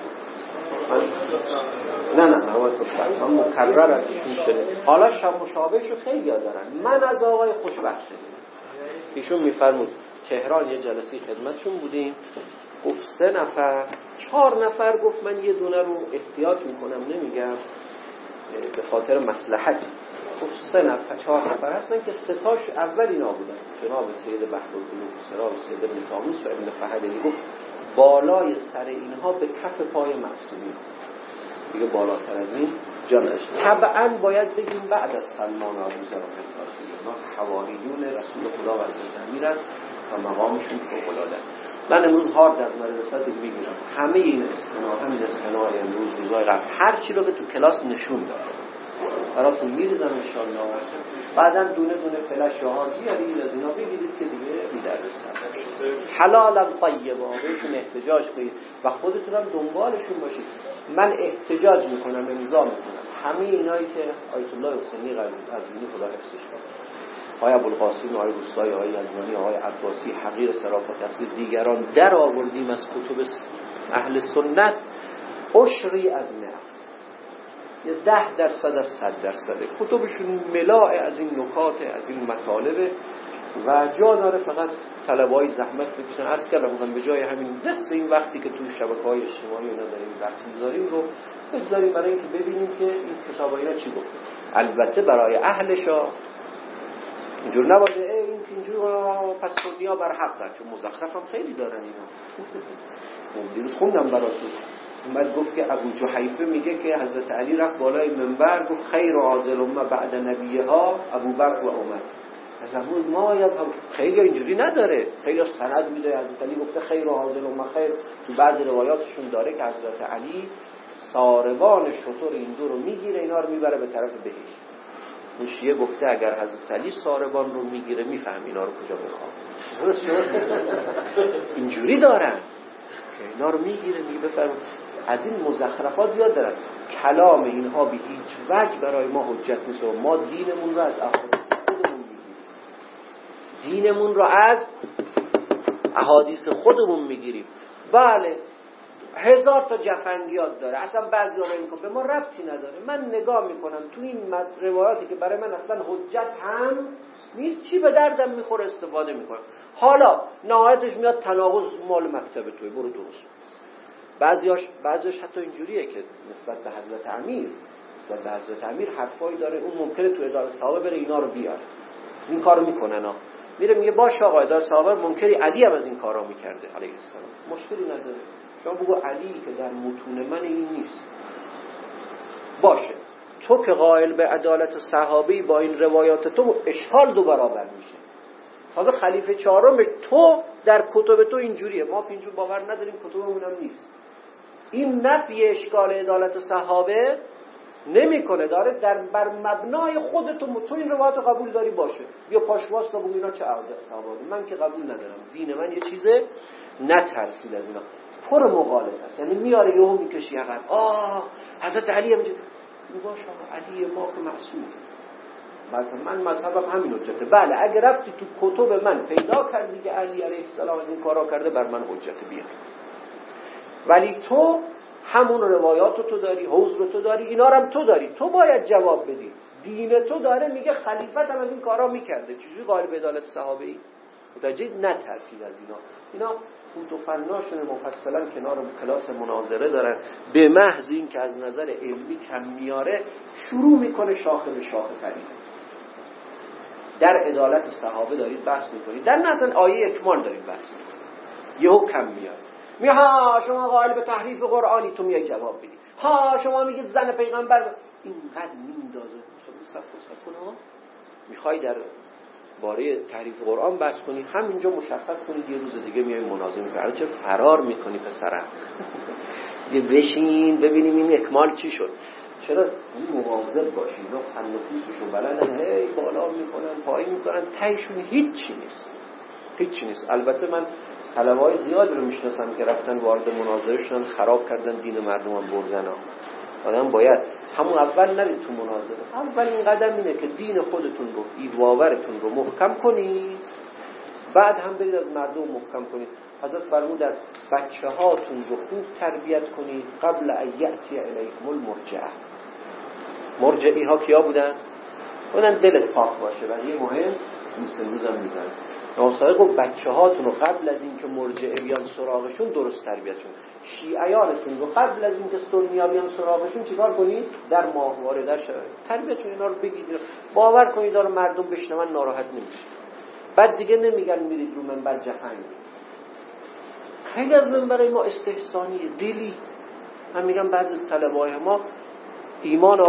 نه نه مرحوم خوشبخت هم مکرر از ایشون شده، حالا شب مشابهشو خیلی ها دارن. من از آقای خوشبخت شدیم، ایشون میفرمود تهران یه جلسه خدمتشون بودیم، گفت سه نفر چهار نفر گفت من یه دونه رو احتیاط میکنم نمیگم به خاطر مصلحت، گفت سه نفر چهار نفر هستن که ستاش اول اینا بودن، جناب سید بحرالعلوم، جناب سید ابن طاووس و ابن فهدلی. گفت بالای سر اینها به کف پای معصومین، دیگه بالاتر از این جانش. طبعا باید بگیم بعد از سلمان آبوذر ما حواریون رسول خدا و حضرت امیرن و مقامشون فوق‌العاده است. من امروز هارد از مدرسه میگیرم، همه این استنا همین استنای امروز روزای قبل هر چی رو که تو کلاس نشون داد براتون میریزم ان شاء الله. بعداً دونه دونه فلش ها زیادی از اینا بگیرید که دیگه بی‌دردسر حلالا طیبا بهشون احتجاج کنید و خودتون هم دنبالشون باشید. من احتجاج میکنم، امضا میکنم همه اینایی که آیت الله حسینی قزوینی خدا حفظش کنه، آقای ابوالقاسم، آقای روستایی، آقای یزدانی، آقای عباسی، حقیر صرافت تفسیر، دیگران در آوردیم از کتب اهل سنت عشری از نفس، یه ده درصد از صد درصده. کتبشون ملاء از این نکات، از این مطالب و جا داره فقط طلبه‌های زحمت بکشن. عرض کردم به جای همین نصف این وقتی که توی شبکه‌های اجتماعی اینا داریم وقت می‌ذاریم رو بگذاریم برای اینکه ببینیم که این کتابا اینا چی گفته. البته برای اهلشا اینجور نباشه ای این اینجور پس سنی‌ها بر حقن، چون مزخرف هم خیلی دارن اینا. من دیروز خوندم براتون اومد گفت که ابو جحیفه میگه که حضرت علی رفت بالای منبر گفت خیر و عادل امه بعد نبیها ابوبکر و عمر. از همون ما یاد هم خیلی اینجوری نداره، خیلی سند میده حضرت علی گفته خیر و عادل امه خیر. تو بعض روایاتشون داره که حضرت علی ساربان شطور این دو رو میگیره اینا رو میبره به طرف بهشت. اون شیعه گفته اگر حضرت علی ساربان رو میگیره میفهم اینا رو کجا میخوام. اینجوری دارن که اینا رو میگیره میگه بفرم. از این مزخرفات یاد دارن. کلام اینها به هیچ وجه برای ما حجت نیست و ما دینمون رو از احادیث خودمون میگیریم، دینمون رو از احادیث خودمون میگیریم. بله هزار تا جفنگیات داره، اصلا بعضی ها این به ما ربطی نداره. من نگاه میکنم تو این روایاتی که برای من اصلا حجت هم نیست چی به دردم میخوره استفاده میکنم. حالا نهایتش میاد تناقض مال مکتب توی برو درست. بعضیاش بعضیاش حتی اینجوریه که نسبت به حضرت امیر نسبت به حضرت امیر حرفایی داره اون ممکنه تو اداره صحابه بره اینا رو بیاره، این کارو میکنن ها. میره میگه باشه آقا اداره صحابه ممکنه علی هم از این کارا میکرده علیه السلام، مشکلی نداره. شما بگو علی که در متون من این نیست باشه. تو که قائل به عدالت صحابی با این روایات تو اشکال دو برابر میشه. تازه خلیفه چهارم تو در کتب تو اینجوریه، ما که اینجور باور نداریم، کتبمون هم نیست. این نفی اشکال عدالت صحابه نمیکنه، داره در بر مبنای خودتون تو این روایات قبول داری باشه بیا پاشواس تا بگو اینا چه عدالت صحابه. من که قبول ندارم، دین من یه چیزه نترسید از اینا، پر مغالطه است. یعنی میاره یهو میکشی عقب آه حضرت علی هم باشه علی ما که معصوم. مثلا من مذهبم همین حجته. بله اگه رفتی تو کتب من پیدا کردی که علی علیه السلام از این کارا کرده بر من حجت بیار. ولی تو همون روایات رو تو داری، حوض رو تو داری، اینا رو هم تو داری، تو باید جواب بدی. دین تو داره میگه خلیفت هم از این کارا میکرده. چجوری قائل عدالت صحابه ای؟ متوجه نترسید از اینا. اینا فوت و فناشون مفصلا کنار کلاس مناظره دارن. به محض این که از نظر علمی کم میاره شروع میکنه شاخه به شاخه پرید. در عدالت صحابه دارید بحث میکنید، در مثلا آیه اکمال دارید بحث میکنید، یهو کم میاد. می ها شما قائل به تحریف قرآنی، تو میای جواب بدی. ها شما میگید زن پیغمبر، اینقدر میندازه. صف صف کن. میخوای در باره تحریف قرآن بحث کنی، همینجا مشخص کنید یه روز دیگه میای مناظره میکنی. چه فرار میکنی پسرم؟ یه بشین ببینیم این اکمال چی شد. چرا مواظب باشین؟ اینا فنوفیسشون بلدن، هی بالا میکنن پایین میکنن، تهشون هیچی نیست، هیچی نیست. البته من طلبه‌های زیاد رو میشناسم که رفتن وارد مناظره شدن، خراب کردن دین مردم هم بردن. آدم باید همون اول نرید تو مناظره. اولین قدم اینه که دین خودتون رو، ایدواورتون رو محکم کنید، بعد هم برید از مردم محکم کنید. حضرت فرمودن بچه هاتون رو خوب تربیت کنید قبل ان یأتی الیکم المرجعه. مرجعی ها کیا بودن؟ بودن دلت پاک باشه. ولی یه مهم این روز هم میزن ناصحه گفت بچه هاتون رو قبل از این که مرجعه بیان سراغشون درست تربیتشون. شیعیانتون رو قبل از این که سنی‌ها بیان سراغشون چیکار کنید؟ در ماهواره در شرایط تربیتشون اینا رو بگید. باور کنید داره مردم بشنون ناراحت نمیشه. بعد دیگه نمیگن میرید رو منبر جهنگ. خیلی از منبرای ما استحسانیه، دلی. من میگم بعضی از طلبه‌های ما ایمان